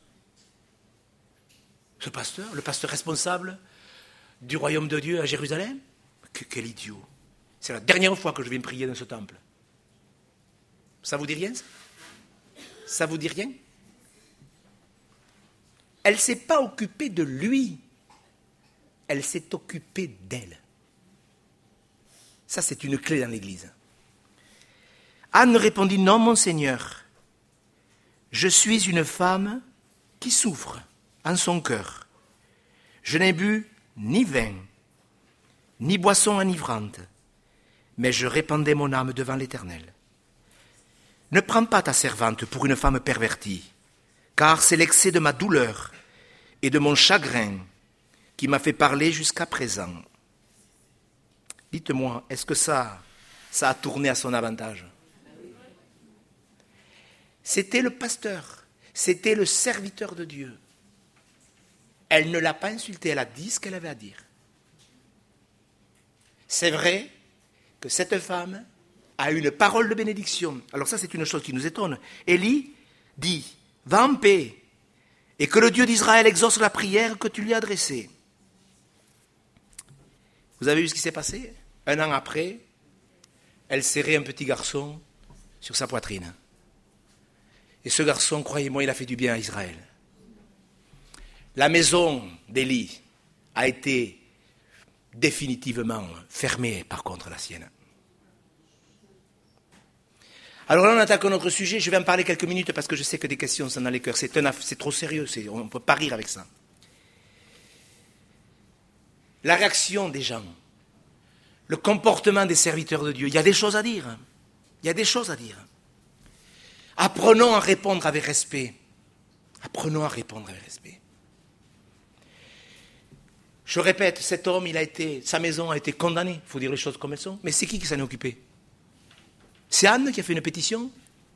Ce pasteur, le pasteur responsable du royaume de Dieu à Jérusalem? Que, quel idiot! C'est la dernière fois que je viens prier dans ce temple. Ça vous dit rien, ça? Ça vous dit rien? Elle ne s'est pas occupée de lui. Elle s'est occupée d'elle. Ça, c'est une clé dans l'Église. Anne répondit, non, mon Seigneur, je suis une femme qui souffre en son cœur. Je n'ai bu ni vin, ni boisson enivrante, mais je répandais mon âme devant l'Éternel. Ne prends pas ta servante pour une femme pervertie, car c'est l'excès de ma douleur et de mon chagrin qui m'a fait parler jusqu'à présent. Dites-moi, est-ce que ça, ça a tourné à son avantage? C'était le pasteur, c'était le serviteur de Dieu. Elle ne l'a pas insulté, elle a dit ce qu'elle avait à dire. C'est vrai que cette femme a une parole de bénédiction. Alors ça, c'est une chose qui nous étonne. Élie dit, va en paix, et que le Dieu d'Israël exauce la prière que tu lui as adressée. Vous avez vu ce qui s'est passé? Un an après, elle serrait un petit garçon sur sa poitrine. Et ce garçon, croyez-moi, il a fait du bien à Israël. La maison d'Élie a été définitivement fermée, par contre, la sienne. Alors là, on attaque notre sujet. Je vais en parler quelques minutes parce que je sais que des questions sont dans les cœurs. C'est, un, c'est trop sérieux, c'est, on ne peut pas rire avec ça. La réaction des gens, le comportement des serviteurs de Dieu, il y a des choses à dire. Il y a des choses à dire. Apprenons à répondre avec respect. Apprenons à répondre avec respect. Je répète, cet homme, il a été, sa maison a été condamnée. Il faut dire les choses comme elles sont. Mais c'est qui qui s'en est occupé? C'est Anne qui a fait une pétition.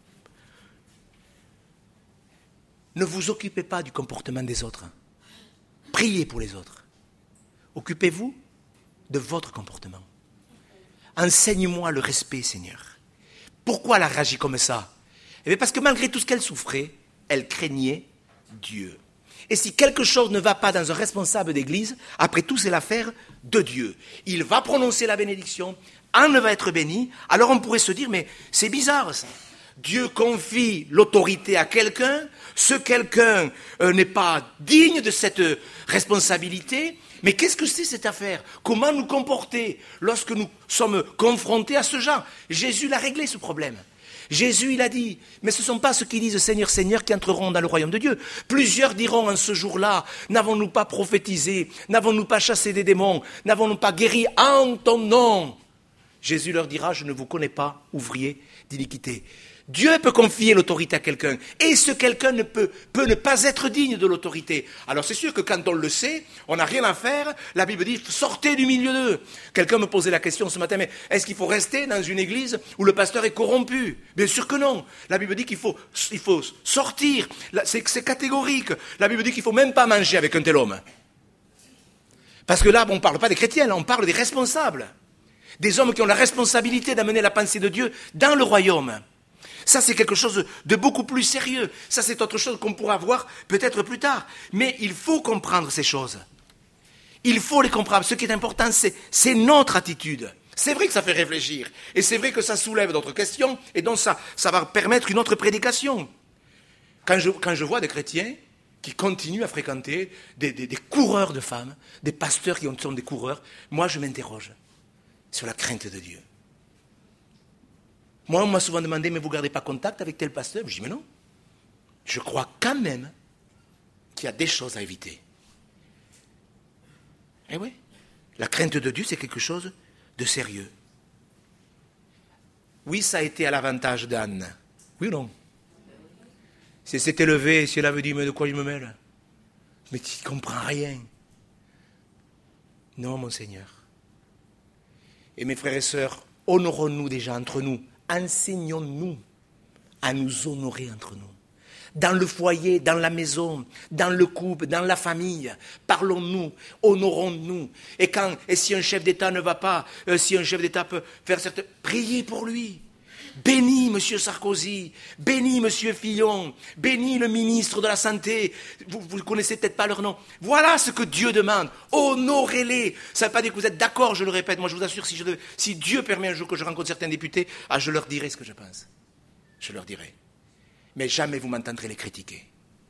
Ne vous occupez pas du comportement des autres. Priez pour les autres. Occupez-vous de votre comportement. Enseigne-moi le respect, Seigneur. Pourquoi elle a réagi comme ça? Eh bien parce que malgré tout ce qu'elle souffrait, elle craignait Dieu. Et si quelque chose ne va pas dans un responsable d'église, après tout, c'est l'affaire de Dieu. Il va prononcer la bénédiction, Anne va être bénie, alors on pourrait se dire, mais c'est bizarre ça. Dieu confie l'autorité à quelqu'un, ce quelqu'un euh, n'est pas digne de cette responsabilité, mais qu'est-ce que c'est cette affaire? Comment nous comporter lorsque nous sommes confrontés à ce genre? Jésus l'a réglé ce problème. Jésus, il a dit, mais ce ne sont pas ceux qui disent Seigneur, Seigneur qui entreront dans le royaume de Dieu. Plusieurs diront en ce jour-là, n'avons-nous pas prophétisé, n'avons-nous pas chassé des démons, n'avons-nous pas guéri en ton nom? Jésus leur dira, je ne vous connais pas, ouvriers d'iniquité. Dieu peut confier l'autorité à quelqu'un, et ce quelqu'un ne peut, peut ne pas être digne de l'autorité. Alors c'est sûr que quand on le sait, on n'a rien à faire, la Bible dit, sortez du milieu d'eux. Quelqu'un me posait la question ce matin, mais est-ce qu'il faut rester dans une église où le pasteur est corrompu? Bien sûr que non. La Bible dit qu'il faut, il faut sortir, c'est, c'est catégorique. La Bible dit qu'il ne faut même pas manger avec un tel homme. Parce que là, on ne parle pas des chrétiens, là, on parle des responsables. Des hommes qui ont la responsabilité d'amener la pensée de Dieu dans le royaume. Ça, c'est quelque chose de beaucoup plus sérieux. Ça, c'est autre chose qu'on pourra voir peut-être plus tard. Mais il faut comprendre ces choses. Il faut les comprendre. Ce qui est important, c'est, c'est notre attitude. C'est vrai que ça fait réfléchir. Et c'est vrai que ça soulève d'autres questions. Et donc, ça, ça va permettre une autre prédication. Quand je, quand je vois des chrétiens qui continuent à fréquenter des, des, des coureurs de femmes, des pasteurs qui sont des coureurs, moi, je m'interroge sur la crainte de Dieu. Moi, on m'a souvent demandé, mais vous ne gardez pas contact avec tel pasteur? Je dis, mais non. Je crois quand même qu'il y a des choses à éviter. Eh oui, la crainte de Dieu, c'est quelque chose de sérieux. Oui, ça a été à l'avantage d'Anne. Oui ou non? Si elle s'était levée, si elle avait dit, mais de quoi je me mêle? Mais tu ne comprends rien. Non, mon Seigneur. Et mes frères et sœurs, honorons-nous déjà entre nous. Enseignons-nous à nous honorer entre nous. Dans le foyer, dans la maison, dans le couple, dans la famille, parlons-nous, honorons-nous. Et quand, et si un chef d'État ne va pas, euh, si un chef d'État peut faire certaines... Priez pour lui. Bénis M. Sarkozy, bénis M. Fillon, bénis le ministre de la Santé. Vous ne connaissez peut-être pas leur nom. Voilà ce que Dieu demande. Honorez-les. Ça ne veut pas dire que vous êtes d'accord, je le répète. Moi, je vous assure, si, je devais, si Dieu permet un jour que je rencontre certains députés, ah, je leur dirai ce que je pense. Je leur dirai. Mais jamais vous m'entendrez les critiquer.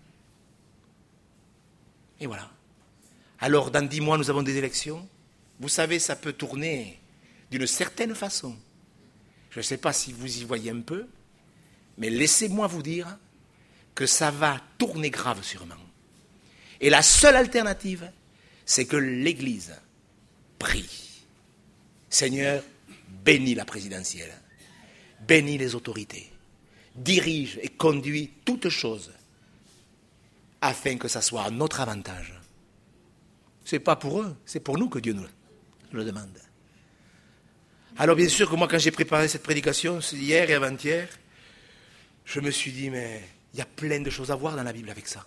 Et voilà. Alors, dans dix mois, nous avons des élections. Vous savez, ça peut tourner d'une certaine façon. Je ne sais pas si vous y voyez un peu, mais laissez-moi vous dire que ça va tourner grave sûrement. Et la seule alternative, c'est que l'Église prie. Seigneur, bénis la présidentielle, bénis les autorités, dirige et conduis toutes choses afin que ça soit à notre avantage. Ce n'est pas pour eux, c'est pour nous que Dieu nous le demande. Alors bien sûr que moi, quand j'ai préparé cette prédication, hier et avant-hier, je me suis dit, mais il y a plein de choses à voir dans la Bible avec ça.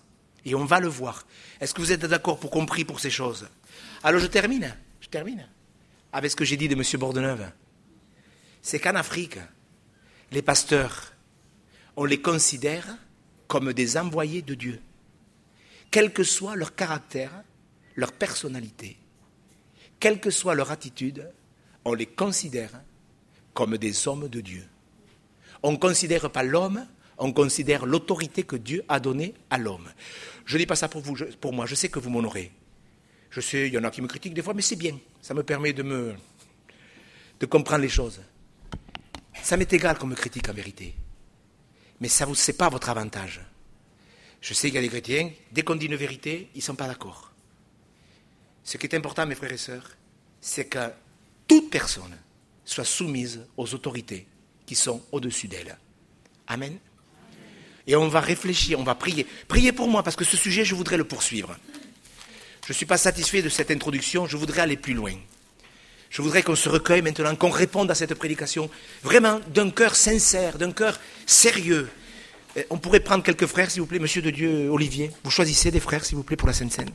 Et on va le voir. Est-ce que vous êtes d'accord pour qu'on prie pour ces choses? Alors je termine, je termine avec ce que j'ai dit de M. Bordeneuve. C'est qu'en Afrique, les pasteurs, on les considère comme des envoyés de Dieu. Quel que soit leur caractère, leur personnalité, quelle que soit leur attitude, on les considère comme des hommes de Dieu. On ne considère pas l'homme, on considère l'autorité que Dieu a donnée à l'homme. Je ne dis pas ça pour vous, je, pour moi, je sais que vous m'honorez. Je sais, il y en a qui me critiquent des fois, mais c'est bien. Ça me permet de, me, de comprendre les choses. Ça m'est égal qu'on me critique en vérité. Mais ça ce n'est pas votre avantage. Je sais qu'il y a des chrétiens, dès qu'on dit une vérité, ils ne sont pas d'accord. Ce qui est important, mes frères et sœurs, c'est que toute personne soit soumise aux autorités qui sont au-dessus d'elle. Amen. Et on va réfléchir, on va prier. Priez pour moi, parce que ce sujet, je voudrais le poursuivre. Je ne suis pas satisfait de cette introduction, je voudrais aller plus loin. Je voudrais qu'on se recueille maintenant, qu'on réponde à cette prédication, vraiment d'un cœur sincère, d'un cœur sérieux. On pourrait prendre quelques frères, s'il vous plaît, Monsieur de Dieu, Olivier. Vous choisissez des frères, s'il vous plaît, pour la Sainte Seine.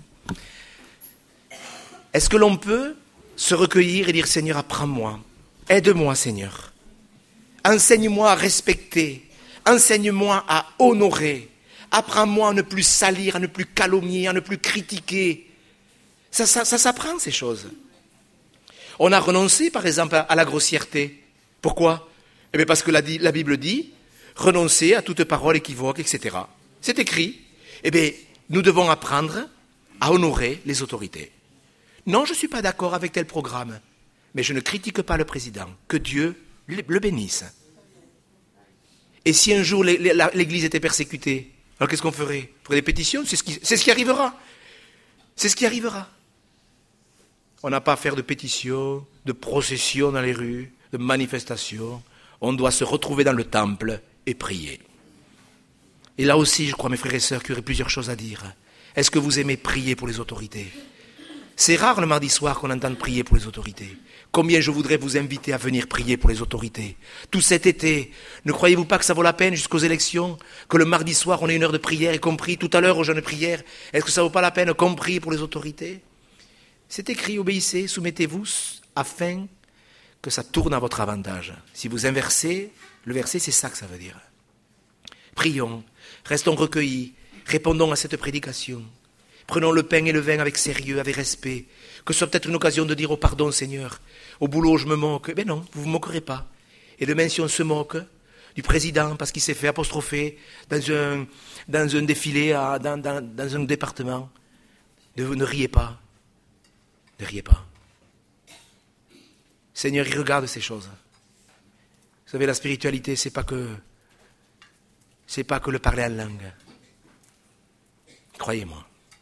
Est-ce que l'on peut se recueillir et dire, Seigneur, apprends-moi, aide-moi, Seigneur. Enseigne-moi à respecter, enseigne-moi à honorer, apprends-moi à ne plus salir, à ne plus calomnier, à ne plus critiquer. Ça, ça, ça s'apprend, ces choses. On a renoncé, par exemple, à la grossièreté. Pourquoi? Eh bien, parce que la, la Bible dit, renoncer à toute parole équivoque, et cetera. C'est écrit. Eh bien, nous devons apprendre à honorer les autorités. Non, je ne suis pas d'accord avec tel programme, mais je ne critique pas le président. Que Dieu le bénisse. Et si un jour l'Église était persécutée, alors qu'est-ce qu'on ferait? On ferait des pétitions? C'est ce qui, c'est ce qui arrivera. C'est ce qui arrivera. On n'a pas à faire de pétitions, de processions dans les rues, de manifestations. On doit se retrouver dans le temple et prier. Et là aussi, je crois, mes frères et sœurs, qu'il y aurait plusieurs choses à dire. Est-ce que vous aimez prier pour les autorités? C'est rare le mardi soir qu'on entende prier pour les autorités. Combien je voudrais vous inviter à venir prier pour les autorités. Tout cet été, ne croyez-vous pas que ça vaut la peine jusqu'aux élections, que le mardi soir on ait une heure de prière et qu'on prie tout à l'heure aux jeunes prières? Est-ce que ça ne vaut pas la peine qu'on prie pour les autorités? C'est écrit, obéissez, soumettez-vous, afin que ça tourne à votre avantage. Si vous inversez, le verset c'est ça que ça veut dire. Prions, restons recueillis, répondons à cette prédication. Prenons le pain et le vin avec sérieux, avec respect. Que ce soit peut-être une occasion de dire, oh pardon Seigneur, au boulot je me moque. Ben non, vous ne vous moquerez pas. Et demain si on se moque du président parce qu'il s'est fait apostropher dans un, dans un défilé, à, dans, dans, dans un département, ne, ne riez pas. Ne riez pas. Seigneur, il regarde ces choses. Vous savez, la spiritualité, c'est pas que, c'est pas que le parler en langue. Croyez-moi.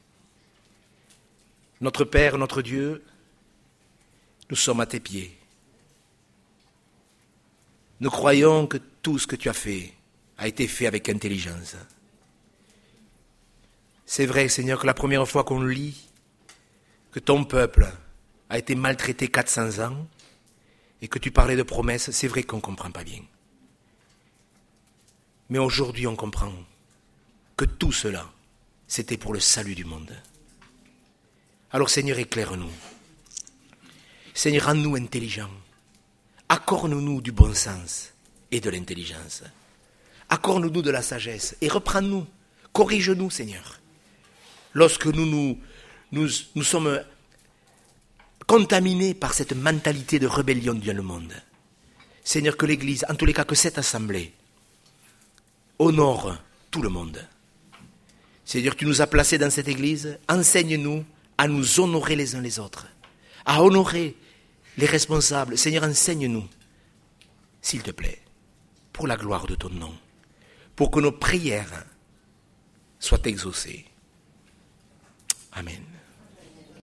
Notre Père, notre Dieu, nous sommes à tes pieds. Nous croyons que tout ce que tu as fait a été fait avec intelligence. C'est vrai, Seigneur, que la première fois qu'on lit que ton peuple a été maltraité quatre cents ans et que tu parlais de promesses, c'est vrai qu'on ne comprend pas bien. Mais aujourd'hui, on comprend que tout cela, c'était pour le salut du monde. Alors Seigneur, éclaire-nous. Seigneur, rends-nous intelligents. Accorde-nous du bon sens et de l'intelligence. Accorde-nous de la sagesse et reprends-nous. Corrige-nous, Seigneur. Lorsque nous nous, nous, nous sommes contaminés par cette mentalité de rébellion dans le monde. Seigneur, que l'Église, en tous les cas que cette assemblée, honore tout le monde. Seigneur, tu nous as placés dans cette Église, enseigne-nous à nous honorer les uns les autres, à honorer les responsables. Seigneur, enseigne-nous, s'il te plaît, pour la gloire de ton nom, pour que nos prières soient exaucées. Amen.